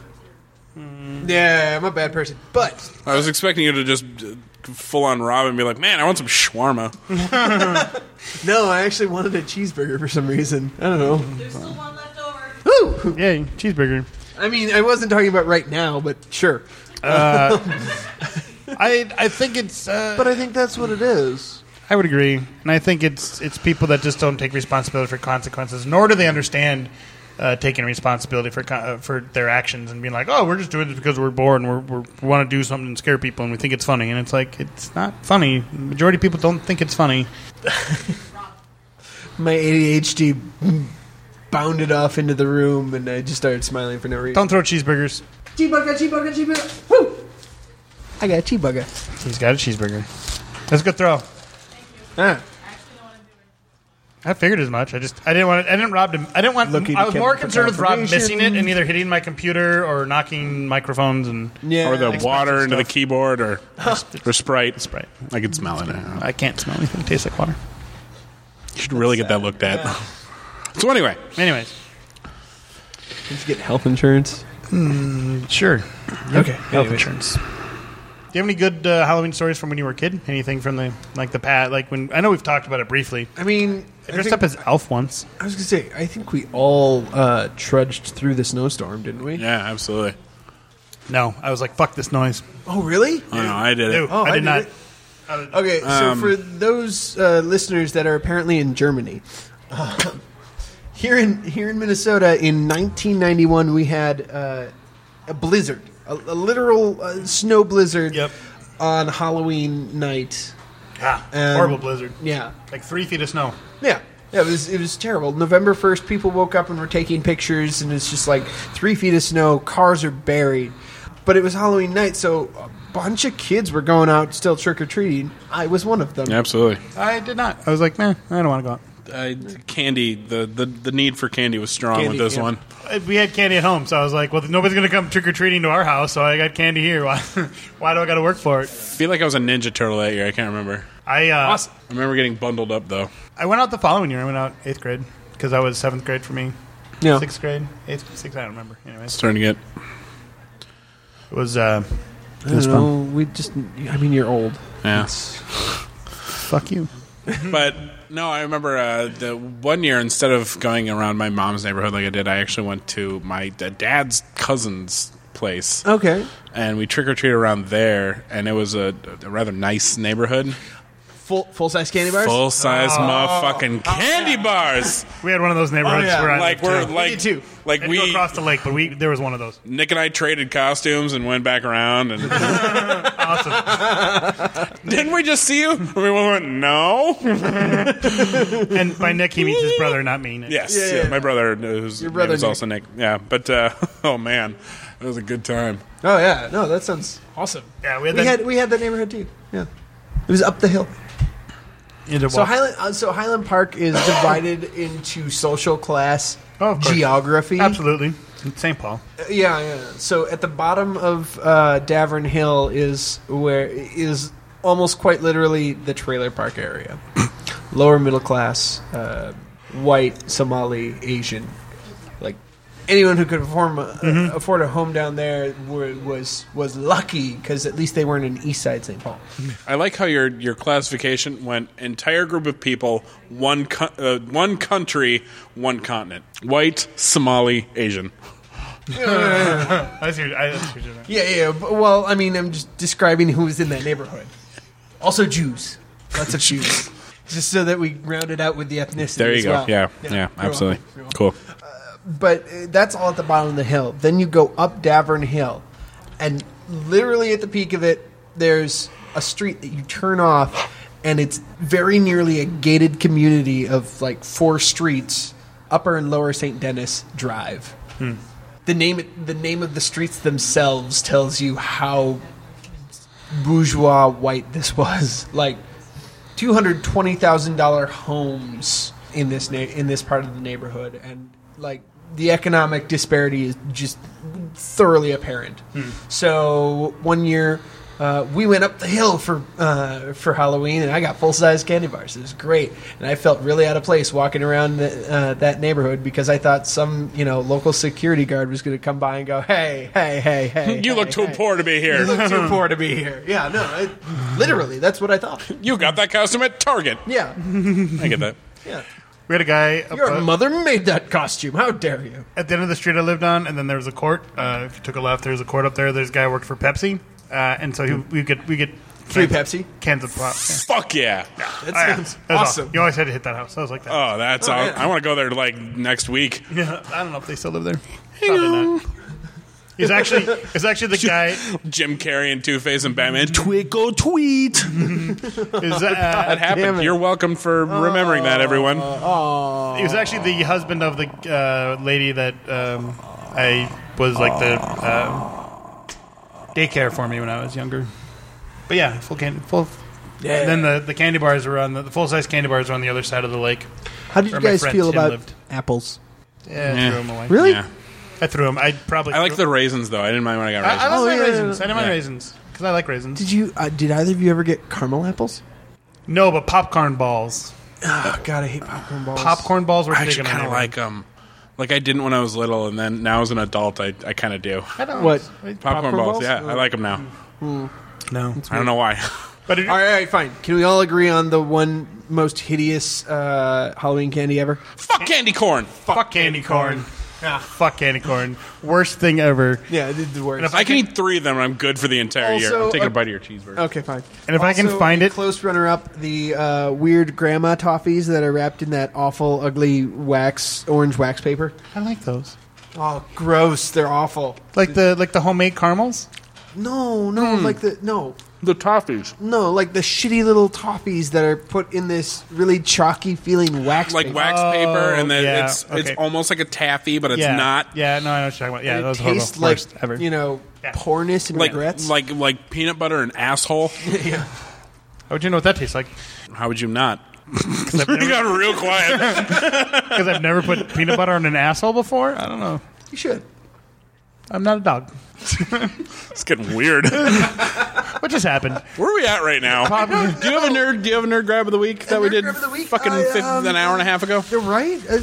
Yeah, I'm a bad person. But I was expecting you to just uh, full on rob and be like, man, I want some shawarma. no, I actually wanted a cheeseburger for some reason. I don't know. There's still one left over. Woo! Yay, cheeseburger. I mean, I wasn't talking about right now, but sure. I I think it's... Uh, But I think that's what it is. I would agree. And I think it's it's people that just don't take responsibility for consequences, nor do they understand uh, taking responsibility for con- uh, for their actions and being like, oh, we're just doing this because we're bored and we're, we're, we want to do something and scare people and we think it's funny. And it's like, it's not funny. The majority of people don't think it's funny. My A D H D bounded off into the room, and I just started smiling for no reason. Don't throw cheeseburgers. Cheeseburger, cheeseburger, cheeseburger. Woo! I got a cheeseburger. He's got a cheeseburger. That's a good throw. Ah. I figured as much. I just I didn't want to, I didn't rob him. I didn't want. Looking I to was Kevin more for concerned with Rob confirmation. missing it and either hitting my computer or knocking microphones and Yeah. Or the water into the stuff. keyboard or, or Sprite. Sprite. I can smell it. I can't smell anything. It tastes like water. You should really get that looked at. So anyway, Anyways, Did you get health insurance? sure. Okay. Health Anyways. insurance. Do you have any good uh, Halloween stories from when you were a kid? Anything from the like the past? Like when I know we've talked about it briefly. I mean, I I, dressed think, up as Elf once. I was going to say, I think we all uh, trudged through the snowstorm, didn't we? yeah, absolutely. No, I was like, fuck this noise. Oh, really? Oh, no, I did No, it. Oh, I I did did not. it. Okay, so for those uh, listeners that are apparently in Germany, uh, here in here in Minnesota in nineteen ninety-one, we had uh, a blizzard, a, a literal uh, snow blizzard Yep. on Halloween night. Ah, Um, horrible blizzard. Yeah, Like three feet of snow. yeah, yeah. It was it was terrible. November first, people woke up and were taking pictures, and it's just like three feet of snow. Cars are buried, but it was Halloween night, so a bunch of kids were going out still trick or treating. I was one of them. Absolutely. I did not. I was like, man, I don't want to go out. Uh, candy, the, the, the need for candy was strong Candy, with this yeah. one. Uh, We had candy at home, so I was like, well, nobody's going to come trick or treating to our house, so I got candy here. Why, why do I got to work for it? I feel like I was a Ninja Turtle that year. I can't remember. I uh, I remember getting bundled up, though. I went out the following year. I went out eighth grade because I was seventh grade for me. Yeah. Sixth grade, eighth, sixth. I don't remember. Anyways, Starting to get... it was uh, I it was don't fun. know. We just, I mean, you're old. Yeah. Fuck you. But no, I remember uh, the one year, instead of going around my mom's neighborhood like I did, I actually went to my d- dad's cousin's place. Okay. And we trick-or-treated around there, and it was a, a rather nice neighborhood. Full full size candy bars. Full-size motherfucking candy bars. We had one of those neighborhoods Oh, yeah. where I Like, lived, we're, too. like, Me too. like I had to go we... across the lake, but we there was one of those. Nick and I traded costumes and went back around, and Awesome. didn't we just see you? And we went, no. And by Nick, he means his brother, not me. Nick. Yes, Yeah, yeah, yeah. my brother, whose Your name brother is Nick. also Nick. Yeah, but uh, oh man, it was a good time. Oh yeah. No, that sounds awesome. Yeah, we had We that. had we had that neighborhood too. Yeah. It was up the hill. Either So walk. Highland, uh, so Highland Park is divided into social class, Oh, of course. geography. Absolutely. Saint Paul. Uh, Yeah, yeah. So at the bottom of uh, Davern Hill is where is almost quite literally the trailer park area. Lower middle class, uh, white, Somali, Asian, like anyone who could afford a, Mm-hmm. uh, afford a home down there were, was was lucky because at least they weren't in East Side Saint Paul. I like how your your classification went entire group of people, one co- uh, one country, one continent. White, Somali, Asian. I see. I see what you're doing. Yeah, yeah. But, well, I mean, I'm just describing who was in that neighborhood. Also Jews, lots of Jews, just so that we round it out with the ethnicity. There you as go. well. Yeah, yeah, You're welcome. absolutely. You're welcome. Cool. But uh, that's all at the bottom of the hill. Then you go up Davern Hill, and literally at the peak of it, there's a street that you turn off, and it's very nearly a gated community of like four streets, Upper and Lower Saint Denis Drive. Hmm. The name, the name of the streets themselves tells you how bourgeois white this was. Like two hundred twenty thousand dollar homes in this na- in this part of the neighborhood, and like the economic disparity is just thoroughly apparent. Hmm. So one year uh, we went up the hill for uh, for Halloween, and I got full size candy bars. It was great, and I felt really out of place walking around the, uh, that neighborhood because I thought some you know local security guard was going to come by and go, "Hey, hey, hey, hey, You hey, look too hey. poor to be You here. look too poor to be here." Yeah, no, it, literally, that's what I thought. You got that costume at Target. Yeah, I get that. yeah. We had a guy up, Your uh, mother made that costume. How dare you? at the end of the street I lived on, and then there was a court. Uh, if you took a left, there was a court up there. There's a guy who worked for Pepsi, uh, and so he, we get we get Free cans- Pepsi? cans of pop. Yeah. Fuck yeah. That Oh, yeah. sounds That was awesome. You always had to hit that house. I was like that. Oh, that's Oh, all. yeah. I want to go there like next week. Yeah, I don't know if they still live there. Probably not. He's actually he's actually the guy. Jim Carrey and Two Face and Batman. Twinkle tweet. Is, uh, That happened. damn it. You're welcome for remembering that, everyone. he was actually the husband of the uh, lady that um, I was like the uh, daycare for me when I was younger. But yeah, full candy, full. Yeah. And then the, the candy bars were on the, the full size candy bars were on the other side of the lake. How did you where my guys friend feel Tim about lived. apples? Yeah, I Yeah. threw them away. Really? Yeah. I threw them. I probably. I like the raisins, though. I didn't mind when I got I, raisins. I love Oh, my yeah, raisins. yeah, I didn't mind yeah. raisins because I like raisins. Did you? Uh, did either of you ever get caramel apples? No, but popcorn balls. Oh, God, I hate popcorn balls. Popcorn balls were I big actually in my kind of neighborhood. like them. Like I didn't when I was little, and then now as an adult, I, I kind of do. I don't What? Popcorn, Popcorn balls, balls? yeah, Oh. I like them now. No, I don't know why. but it, All right, all right, fine. Can we all agree on the one most hideous uh, Halloween candy ever? Fuck candy corn. fuck candy corn. Ah, fuck candy corn. Worst thing ever. Yeah, it the worst. And if I can eat three of them, and I'm good for the entire year. Also, I'm taking uh, a bite of your cheeseburger. Okay, fine. And if I can Also, find a it- close runner-up, the uh, weird grandma toffees that are wrapped in that awful, ugly wax, orange wax paper. I like those. Oh, gross! They're awful. Like the like the homemade caramels. No, no, like the no, The toffees. no, like the shitty little toffees that are put in this really chalky feeling wax. Like paper. wax Oh, paper, and then yeah, it's okay. it's almost like a taffy, but it's yeah. not. Yeah, no, I know what you're talking about. Yeah, And that was it horrible. tastes like Worst ever. you know Yeah. poorness and Like regrets. like like peanut butter and asshole. yeah. How would you know what that tastes like? How would you not? Because I've, You never- got real quiet. 'cause I've never put peanut butter on an asshole before. I don't know. You should. I'm not a dog. It's getting weird. What just happened? Where are we at right now? Do you have a nerd? Do you have a nerd grab of the week that we nerd did grab of the week? fucking I, fifty, um, an hour and a half ago? You're right. Uh,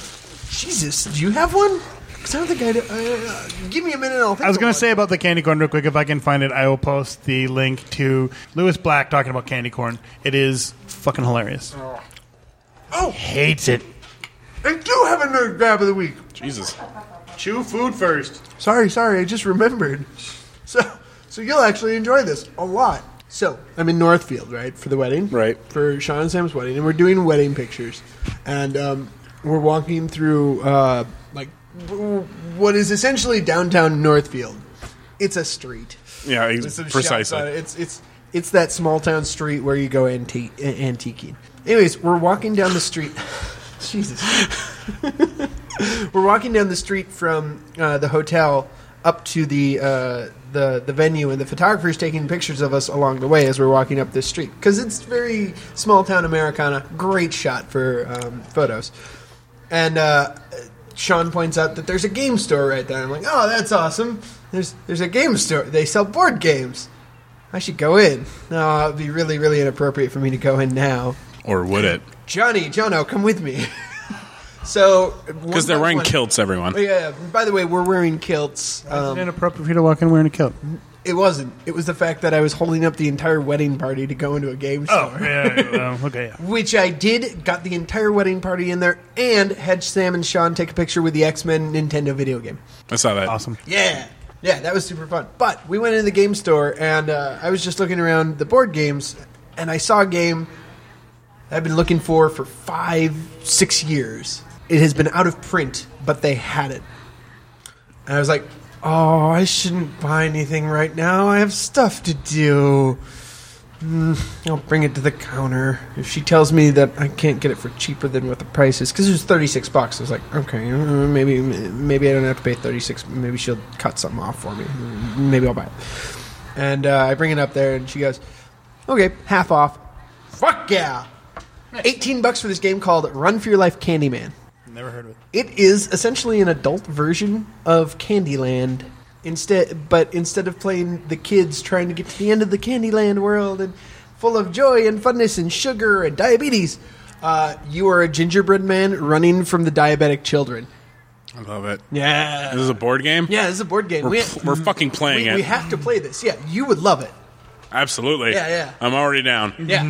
Jesus, do you have one? Because I don't think I do. Uh, give me a minute. I'll think I was of going one. to say about the candy corn real quick. If I can find it, I will post the link to Lewis Black talking about candy corn. It is fucking hilarious. Oh, Hates it. I do have a nerd grab of the week. Jesus. Chew food first. Sorry, sorry, I just remembered. So, so you'll actually enjoy this a lot. So, I'm in Northfield, right, for the wedding, Right. for Sean and Sam's wedding, and we're doing wedding pictures, and um, we're walking through uh, like w- what is essentially downtown Northfield. It's a street. Yeah, With ex- some shops precisely. on it. It's it's it's that small town street where you go antique antiquing. Anyways, we're walking down the street. Jesus. We're walking down the street from uh, the hotel up to the uh, the the venue, and the photographer's taking pictures of us along the way as we're walking up this street because it's very small town Americana. Great shot for um, photos. And uh, Sean points out that there's a game store right there. I'm like, oh, that's awesome. There's there's a game store. They sell board games. I should go in. No, it'd be really, really inappropriate for me to go in now. Or would it? Johnny, Jono, come with me. So, because they're wearing one, kilts, everyone. Yeah. By the way, we're wearing kilts. Um, Is it inappropriate for you to walk in wearing a kilt? It wasn't. It was the fact that I was holding up the entire wedding party to go into a game store. Oh, yeah. Well, okay. Yeah. Which I did. Got the entire wedding party in there, and had Sam and Sean take a picture with the X-Men Nintendo video game. I saw that. Awesome. Yeah. Yeah, that was super fun. But we went into the game store, and uh, I was just looking around the board games, and I saw a game I've been looking for for five, six years. It has been out of print, but they had it. And I was like, oh, I shouldn't buy anything right now. I have stuff to do. Mm, I'll bring it to the counter. If she tells me that I can't get it for cheaper than what the price is, because it was thirty-six bucks. I was like, okay, uh, maybe maybe I don't have to pay thirty-six. Maybe she'll cut something off for me. Maybe I'll buy it. And uh, I bring it up there, and she goes, okay, half off. Fuck yeah. eighteen bucks for this game called Run for Your Life Candyman. Never heard of it. It is essentially an adult version of Candyland. Instead, but instead of playing the kids trying to get to the end of the Candyland world and full of joy and funness and sugar and diabetes, uh, you are a gingerbread man running from the diabetic children. I love it. Yeah. This is a board game? Yeah, this is a board game. We're, we, pl- we're fucking playing we, it. We have to play this. Yeah, you would love it. Absolutely. Yeah, yeah. I'm already down. Yeah.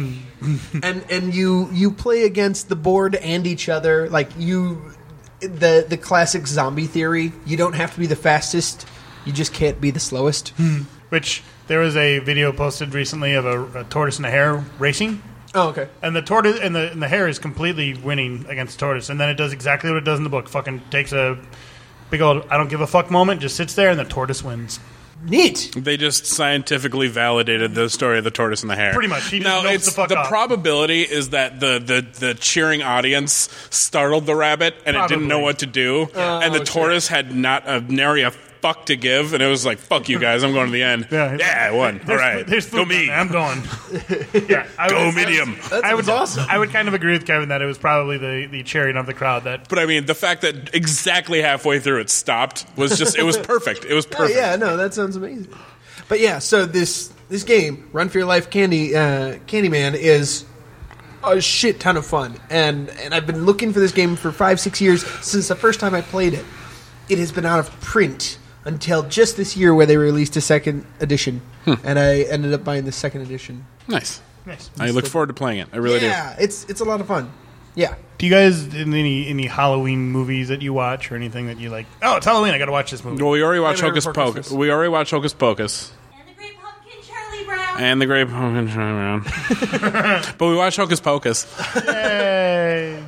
and and you you play against the board and each other. Like you, the the classic zombie theory. You don't have to be the fastest. You just can't be the slowest. Which there was a video posted recently of a, a tortoise and a hare racing. Oh, okay. And the tortoise and the, and the hare is completely winning against the tortoise, and then it does exactly what it does in the book. Fucking takes a big old I don't give a fuck moment, just sits there, and the tortoise wins. Neat. They just scientifically validated the story of the tortoise and the hare. Pretty much. He just now, melts it's, the fuck the off. probability is that the, the, the cheering audience startled the rabbit and Probably. it didn't know what to do, Oh, and the sure. tortoise had not a nary a fuck to give, and it was like, fuck you guys, I'm going to the end. Yeah, yeah I won. All There's, right. there's Go food me. down there. I'm going. Yeah, I Go would- medium. That I would sounds awesome. I would kind of agree with Kevin that it was probably the, the cheering of the crowd that. But I mean, the fact that exactly halfway through it stopped was just, it was perfect. It was Oh, perfect. yeah, no, that sounds amazing. But yeah, so this this game, Run for Your Life Candy uh, Candyman, is a shit ton of fun. And and I've been looking for this game for five, six years since the first time I played it. It has been out of print until just this year where they released a second edition. And I ended up buying the second edition. Nice. Nice. I look forward to playing it. I really yeah, it's it's a lot of fun. Yeah. Do you guys in any any Halloween movies that you watch or anything that you like? Oh, it's Halloween. I got to watch this movie. do. Well, we already watched Nightmare Hocus Before Pocus. Christmas. We already watched Hocus Pocus. And the Great Pumpkin, Charlie Brown. And the Great Pumpkin Charlie Brown. But we watched Hocus Pocus. Yay!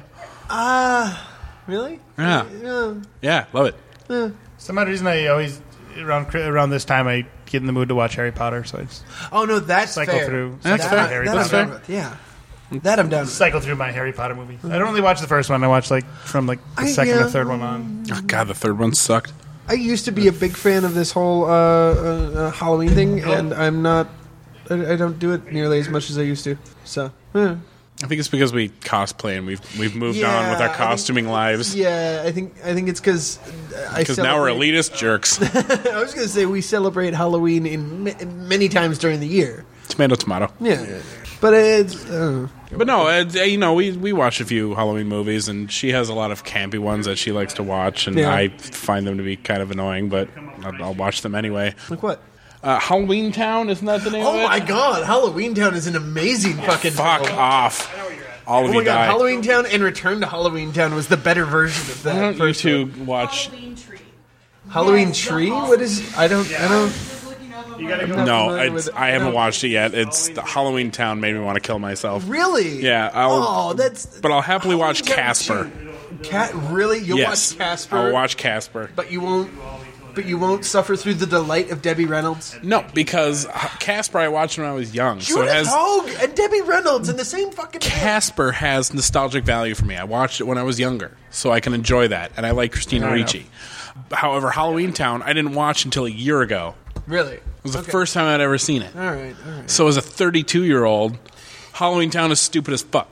Ah, really? Yeah. Yeah. Yeah, love it. Some odd reason I always around around this time I get in the mood to watch Harry Potter, so I just Oh no, that's cycle fair. through. That's cycle fair. through Harry That That's Potter. I'm down with. Yeah. That I'm down with. Cycle through my Harry Potter movie. I don't really watch the first one. I watch like from like the I, second yeah. or third one on. Oh, God, the third one sucked. I used to be a big fan of this whole uh, uh, uh, Halloween thing, and I'm not. I, I don't do it nearly as much as I used to. So, yeah. I think it's because we cosplay and we've we've moved Yeah, on with I our think- costuming lives. Yeah, I think I think it's because I Because now we're celebrate- elitist jerks. I was going to say we celebrate Halloween in ma- many times during the year. Tomato, tomato. Yeah, but it's uh, But no, uh, you know, we we watch a few Halloween movies, and she has a lot of campy ones that she likes to watch, and Yeah. I find them to be kind of annoying, but I'll, I'll watch them anyway. like what? Uh, Halloween Town, isn't that the name of Oh it? my God, Halloween Town is an amazing fucking Fuck film. off. All of Oh you my God, die. Halloween Town and Return to Halloween Town was the better version of Why that. don't you first two one. watch... Halloween tree. Halloween Yes, the Tree? Halloween What is? I don't. I don't. Just looking up You gotta about- go. No, familiar it's, with- I haven't no. watched it yet. It's the Halloween Town made me want to kill myself. Really? Yeah, I'll- oh, that's. But I'll happily watch Halloween Town Casper. too. Cat? Really? You'll Yes, watch Casper? I'll watch Casper. But you won't. But you won't suffer through the delight of Debbie Reynolds. No, because Casper I watched when I was young, so it Judith has Hogue and Debbie Reynolds in the same fucking. Casper has nostalgic value for me. I watched it when I was younger, so I can enjoy that, and I like Christina Fair Ricci. However, Halloween Town I didn't watch until a year ago. Really? It was the first time I'd ever seen it. All right, all right. So as a thirty-two-year-old, Halloween Town is stupid as fuck.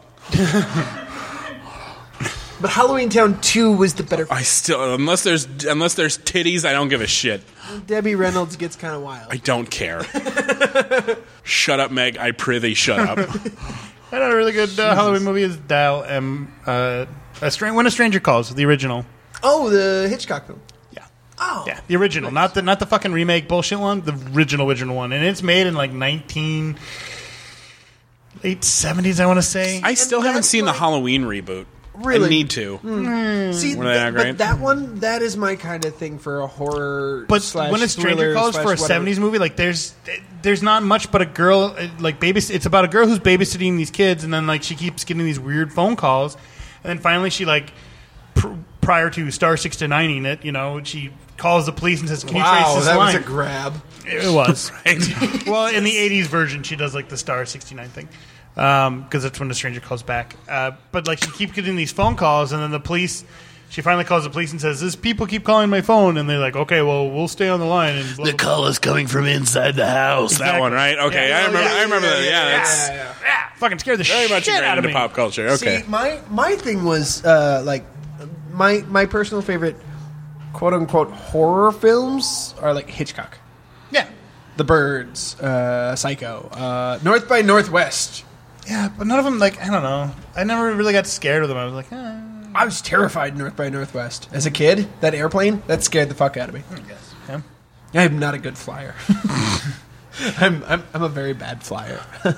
But Halloween Town two was the better. I still, unless there's unless there's titties, I don't give a shit. Debbie Reynolds gets kind of wild. I don't care. Shut up, Meg. I prithee, shut up. Another really good uh, Halloween movie is Dial M. Uh, a Str- When a Stranger Calls, the original. Oh, the Hitchcock film. Yeah. Oh. Yeah, the original, nice. not the not the fucking remake bullshit one. The original, original one, and it's made in like nineteen late seventies. I want to say. I still haven't seen like, the Halloween reboot. Really? I need to. Mm. See, Were they th- not great? but that one, that is my kind of thing for a horror. But slash when a stranger thriller calls slash for a whatever. seventies movie, like there's there's not much but a girl uh, like babys. It's about a girl who's babysitting these kids, and then like she keeps getting these weird phone calls, and then finally she like pr- prior to star sixty-nining it, you know, she calls the police and says, "Can you Wow, trace this that line?" was a grab. It was. Right. Well, in the eighties version, she does like the star sixty-nine thing. Because um, that's when the stranger calls back. Uh, but like she keeps getting these phone calls, and then the police, she finally calls the police and says, "These people keep calling my phone," and they're like, "Okay, well, we'll stay on the line." And blah, The blah, blah. call is coming from inside the house. That one, right? Okay, Yeah, I oh, remember. yeah, I remember yeah, that. Yeah, yeah, that's yeah, yeah. Yeah, fucking scared the very much shit ingrained out of into me. pop culture. Okay. See, my my thing was uh, like my my personal favorite quote unquote horror films are like Hitchcock, Yeah, The Birds, uh, Psycho, uh, North by Northwest. yeah, but none of them like I don't know. I never really got scared of them. I was like, eh, I was terrified North by Northwest as a kid. That airplane that scared the fuck out of me. I guess. Yeah. I'm not a good flyer. I'm, I'm I'm a very bad flyer.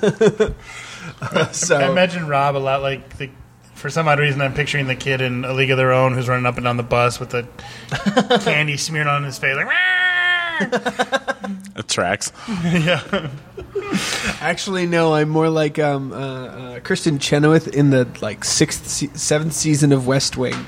so I imagine Rob a lot like the. For some odd reason, I'm picturing the kid in A League of Their Own who's running up and down the bus with the candy smeared on his face, like. It tracks. Yeah. Actually, no. I'm more like um, uh, uh, Kristen Chenoweth in the like sixth, se- seventh season of West Wing.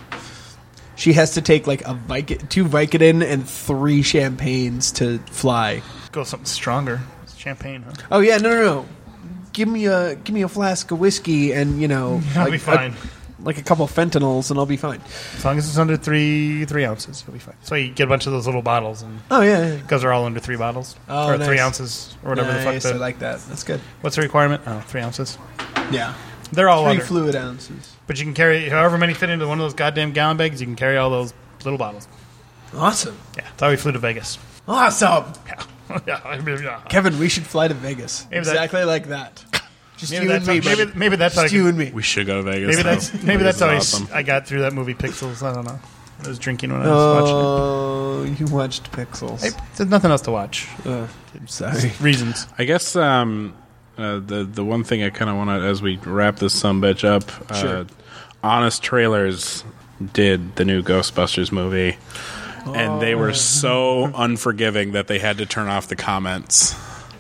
She has to take like a Vic- two Vicodin and three champagnes to fly. Go with something stronger. It's champagne, huh? Oh yeah, no, no, no. Give me a give me a flask of whiskey and you know, I'll like be fine. A, like a couple fentanyls and I'll be fine. As long as it's under three three ounces, you'll be fine. So you get a bunch of those little bottles, and Oh yeah, yeah. because they're all under three bottles Oh, or nice. three ounces or whatever Nice, the fuck. I The, like that. That's good. what's the requirement? Oh, three ounces. Yeah, They're all three under, fluid ounces. but you can carry however many fit into one of those goddamn gallon bags. You can carry all those little bottles. Awesome, Yeah, that's how we flew to Vegas. awesome. Yeah, yeah, I mean, yeah. Kevin, we should fly to Vegas Maybe that- exactly like that. Just Maybe you and that's me, how, maybe, buddy. maybe that's how I Just you could- and me. We should go to Vegas. maybe though. that's maybe that's how I, Vegas is s- awesome. I got through that movie Pixels. I don't know. I was drinking when I was watching Oh, you watched Pixels. it. Hey, there's nothing else to watch. Uh, I'm sorry. Reasons. I guess um, uh, the the one thing I kind of want to, as we wrap this sumbitch up, uh, Sure. Honest Trailers did the new Ghostbusters movie, and they were so unforgiving that they had to turn off the comments.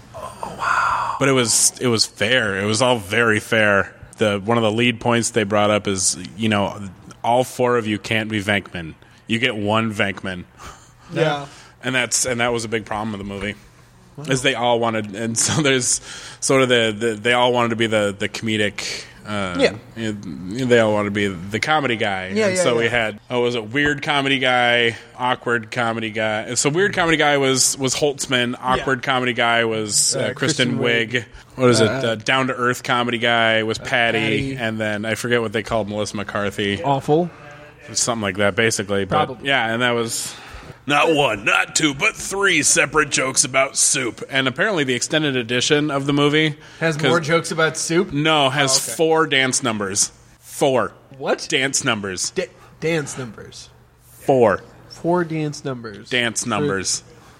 Oh wow! But it was it was fair. It was all very fair. The one of the lead points they brought up is, you know, all four of you can't be Venkman. You get one Venkman. Yeah. And that's and that was a big problem with the movie, is they all wanted, and so there's sort of the, the they all wanted to be the the comedic. Uh, Yeah. you know, they all wanted to be the comedy guy. Yeah, and yeah, so we yeah. had oh, was it weird comedy guy, awkward comedy guy. And so weird comedy guy was was Holtzman. Awkward comedy guy was uh, Uh, Kristen, Kristen Wiig. Wiig. What is it? Uh, Uh, down to earth comedy guy was Patty, Patty. and then I forget what they called Melissa McCarthy. Awful. Something like that, basically. But Probably. yeah, and that was not one, not two, but three separate jokes about soup. And apparently, the extended edition of the movie Has 'cause- more jokes about soup. No, has Oh, okay. four dance numbers. Four What? dance numbers. Da- dance numbers. Four Four dance numbers. dance numbers.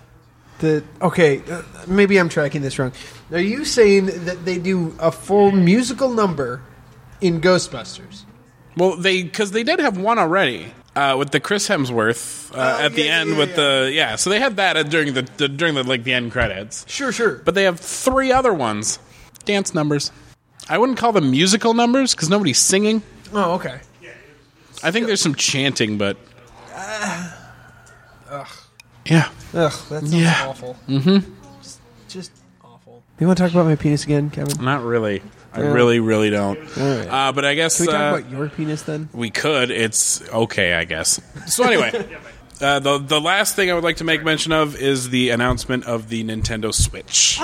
The okay, uh, maybe I'm tracking this wrong. Are you saying that they do a full musical number in Ghostbusters? Well, they because they did have one already. Uh, with the Chris Hemsworth uh, Oh, at the yeah, end yeah, with yeah. the yeah, so they had that at, during the, the during the like the end credits. Sure, sure. But they have three other ones, dance numbers. I wouldn't call them musical numbers because nobody's singing. Oh, okay. I think there's some chanting, but Uh, yeah, Ugh, that's Yeah. awful. Mm-hmm. Just, just awful. You want to talk about my penis again, Kevin? not really. I Yeah. really, really don't. right. Uh, but I guess Can we talk uh, about your penis then? we could. It's okay, I guess. So anyway, Uh, the the last thing I would like to make mention of is the announcement of the Nintendo Switch.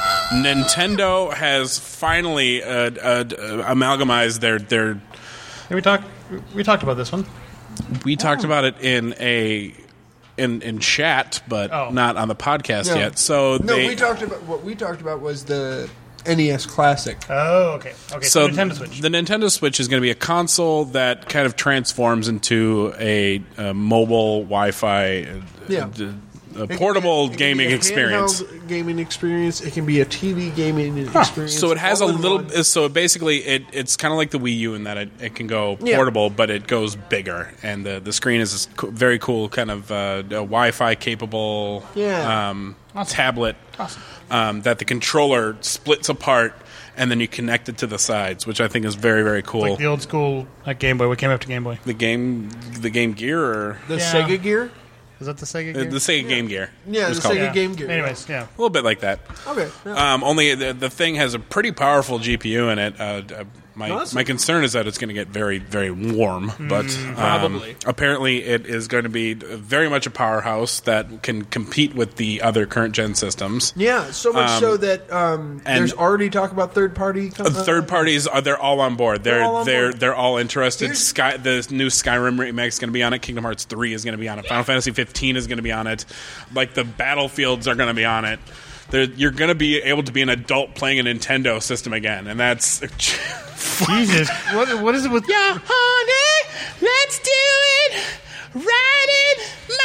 Nintendo has finally uh, uh, amalgamized their their. Yeah, we talked. We talked about this one. We talked about it in a in in chat, but Oh. not on the podcast No. yet. So No, they, we talked about what we talked about was the N E S Classic. Oh, okay. Okay. So So Nintendo Switch. the Nintendo Switch is going to be a console that kind of transforms into a, a mobile Wi-Fi, uh, Yeah. d- a It can portable be a- it can gaming be a experience. handheld gaming experience. It can be a T V gaming experience. So it has a all in little. one. So basically, it it's kind of like the Wii U in that it, it can go Yeah. portable, but it goes bigger, and the the screen is this co- very cool kind of uh, a Wi-Fi capable Yeah. um, tablet um, that the controller splits apart, and then you connect it to the sides, which I think is very very cool. Like the old school like Game Boy. What came after Game Boy? the game, the Game Gear, or The Yeah. Sega Gear. Is that the Sega uh, Gear? the Sega Game Gear. Yeah, it was the called. Sega Yeah. Game Gear. Anyways, yeah. A little bit like that. Okay. yeah. Um, only the, the thing has a pretty powerful G P U in it. Uh, uh, my Awesome. my concern is that it's going to get very very warm, but um, probably. apparently it is going to be very much a powerhouse that can compete with the other current gen systems. Yeah, so much Um, so that um, and- there's already talk about third party. Uh, third parties are they're all on board. They're They're all on they're board. they're all interested. Here's- Sky the new Skyrim remake is going to be on it. Kingdom Hearts three is going to be on it. Final Fantasy fifteen is going to be on it. Like the Battlefields are going to be on it. They're, you're going to be able to be an adult playing a Nintendo system again, and that's Jesus. What, what is it with... Yeah, honey, let's do it. Riding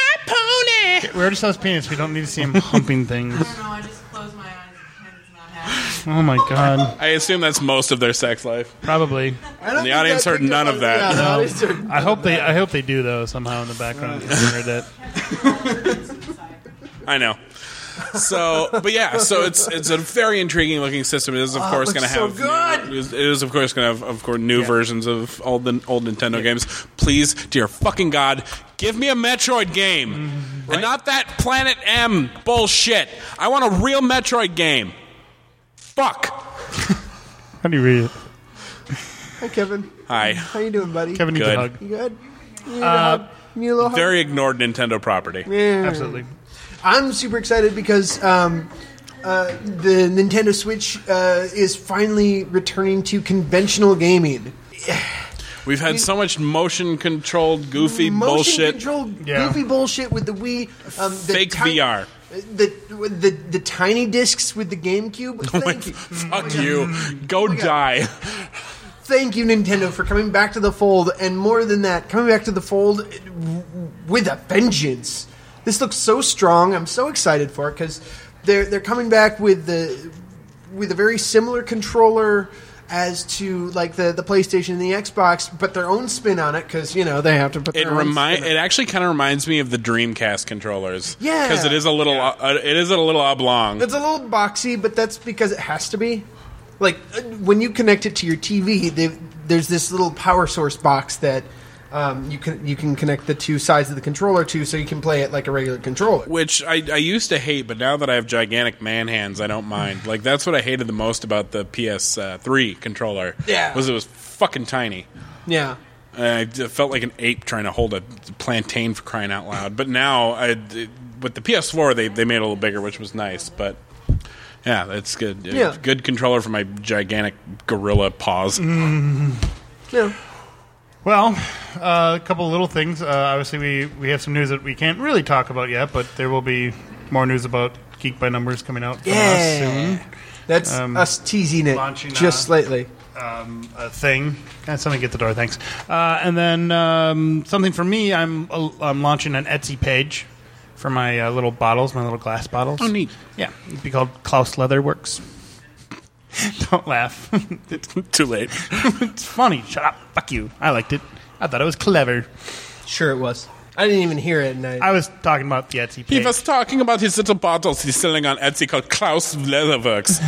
my pony. We already saw his penis. We don't need to see him humping things. I don't know, I just close my eyes and pretend it's not happening. Oh, my God. I assume that's most of their sex life. Probably. I don't the think audience that heard thing none of that. Yeah, the No. audience heard- I hope they I hope they do, though, somehow in the background. I heard that. I know. So, but yeah, so it's it's a very intriguing looking system. It is of Oh, it course looks going to so have good. New, it is- it is of course going to have of course new versions of all the old Nintendo games. Please, dear fucking God, give me a Metroid game, and not that Planet M bullshit. I want a real Metroid game. Fuck. How do you read it? Hi, Kevin. Hi. How you doing, buddy? Kevin needs Good. a hug. You good? You need, Uh, a, hug? You need a little hug? Very ignored Nintendo property. Yeah. Absolutely. I'm super excited because um, uh, the Nintendo Switch uh, is finally returning to conventional gaming. We've had so much motion controlled goofy Motion bullshit. controlled Yeah. goofy bullshit with the Wii. Um, the Fake ti- V R. The, the the tiny discs with the GameCube. Thank you. Fuck you. Go die. Thank you, Nintendo, for coming back to the fold, and more than that, coming back to the fold with a vengeance. This looks so strong. I'm so excited for it because they're they're coming back with the with a very similar controller as to like the, the PlayStation and the Xbox, but their own spin on it because you know they have to put It their own remind spin on it actually kind of reminds me of the Dreamcast controllers. Yeah. because it is a little uh, it is a little oblong. It's a little boxy, but that's because it has to be. Like uh, when you connect it to your T V, they- there's this little power source box that um, you can you can connect the two sides of the controller to, so you can play it like a regular controller. Which I, I used to hate, but now that I have gigantic man hands, I don't mind. Like that's what I hated the most about the P S three controller. Yeah. was it was fucking tiny. Yeah, I d- felt like an ape trying to hold a plantain for crying out loud. But now, I, it- with the P S four, they they made it a little bigger, which was nice. But yeah, it's good. Yeah. Good controller for my gigantic gorilla paws. yeah. Well, uh, a couple of little things. Uh, obviously, we, we have some news that we can't really talk about yet, but there will be more news about Geek by Numbers coming out from us soon. That's Um, us teasing it launching, just uh, lately. Um, a thing. And somebody get the door, thanks. Uh, and then um, something for me, I'm uh, I'm launching an Etsy page for my uh, little bottles, my little glass bottles. Oh, neat. Yeah, it'd be called Klaus Leather Works. Don't laugh. it's, Too late. it's funny. Shut up. Fuck you. I liked it. I thought it was clever. Sure, it was. I didn't even hear it, and I, I was talking about the Etsy He page. was talking about his little bottles he's selling on Etsy called Klaus Leatherworks.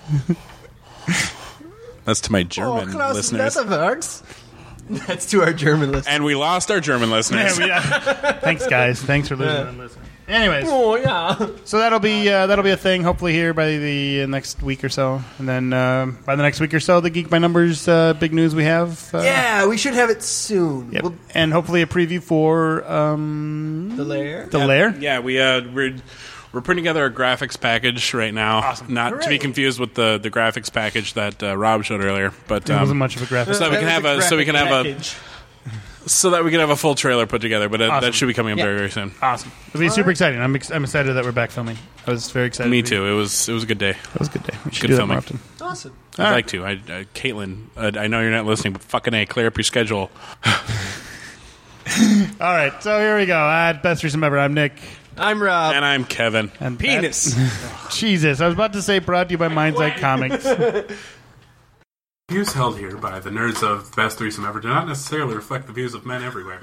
That's to my oh, German Klaus listeners. Leatherworks. That's to our German listeners. And we lost our German Yeah, listeners. we- yeah. Thanks, guys. Thanks for listening. and listening. Anyways, Oh yeah. so that'll be uh, that'll be a thing. Hopefully here by the uh, next week or so, and then uh, by the next week or so, the Geek by Numbers uh, big news we have. Uh, Yeah, we should have it soon. Yep. We'll- And hopefully a preview for um, the lair. the lair. Yeah, we uh, we're we're putting together a graphics package right now. Awesome. Not to be Hooray. confused with the, the graphics package that uh, Rob showed earlier, but It wasn't um, much of a graphic. so that we can have a so we can have a so that we can have a full trailer put together. But it, Awesome. that should be coming up Yeah. very very soon. Awesome. It'll be super exciting. I'm ex- I'm excited that we're back filming. I was very excited. Me to be- too. It was it was a good day. It was a good day. We should Good do that filming. more often. Awesome. I'd All right. like to. I, uh, Caitlin, uh, I know you're not listening, but fucking A, clear up your schedule. All right, so here we go. At Best Threesome Ever, I'm Nick. I'm Rob. And I'm Kevin. And Penis. that- Jesus, I was about to say brought to you by Mind's Eye Comics. Views held here by the nerds of Best Threesome Ever do not necessarily reflect the views of men everywhere.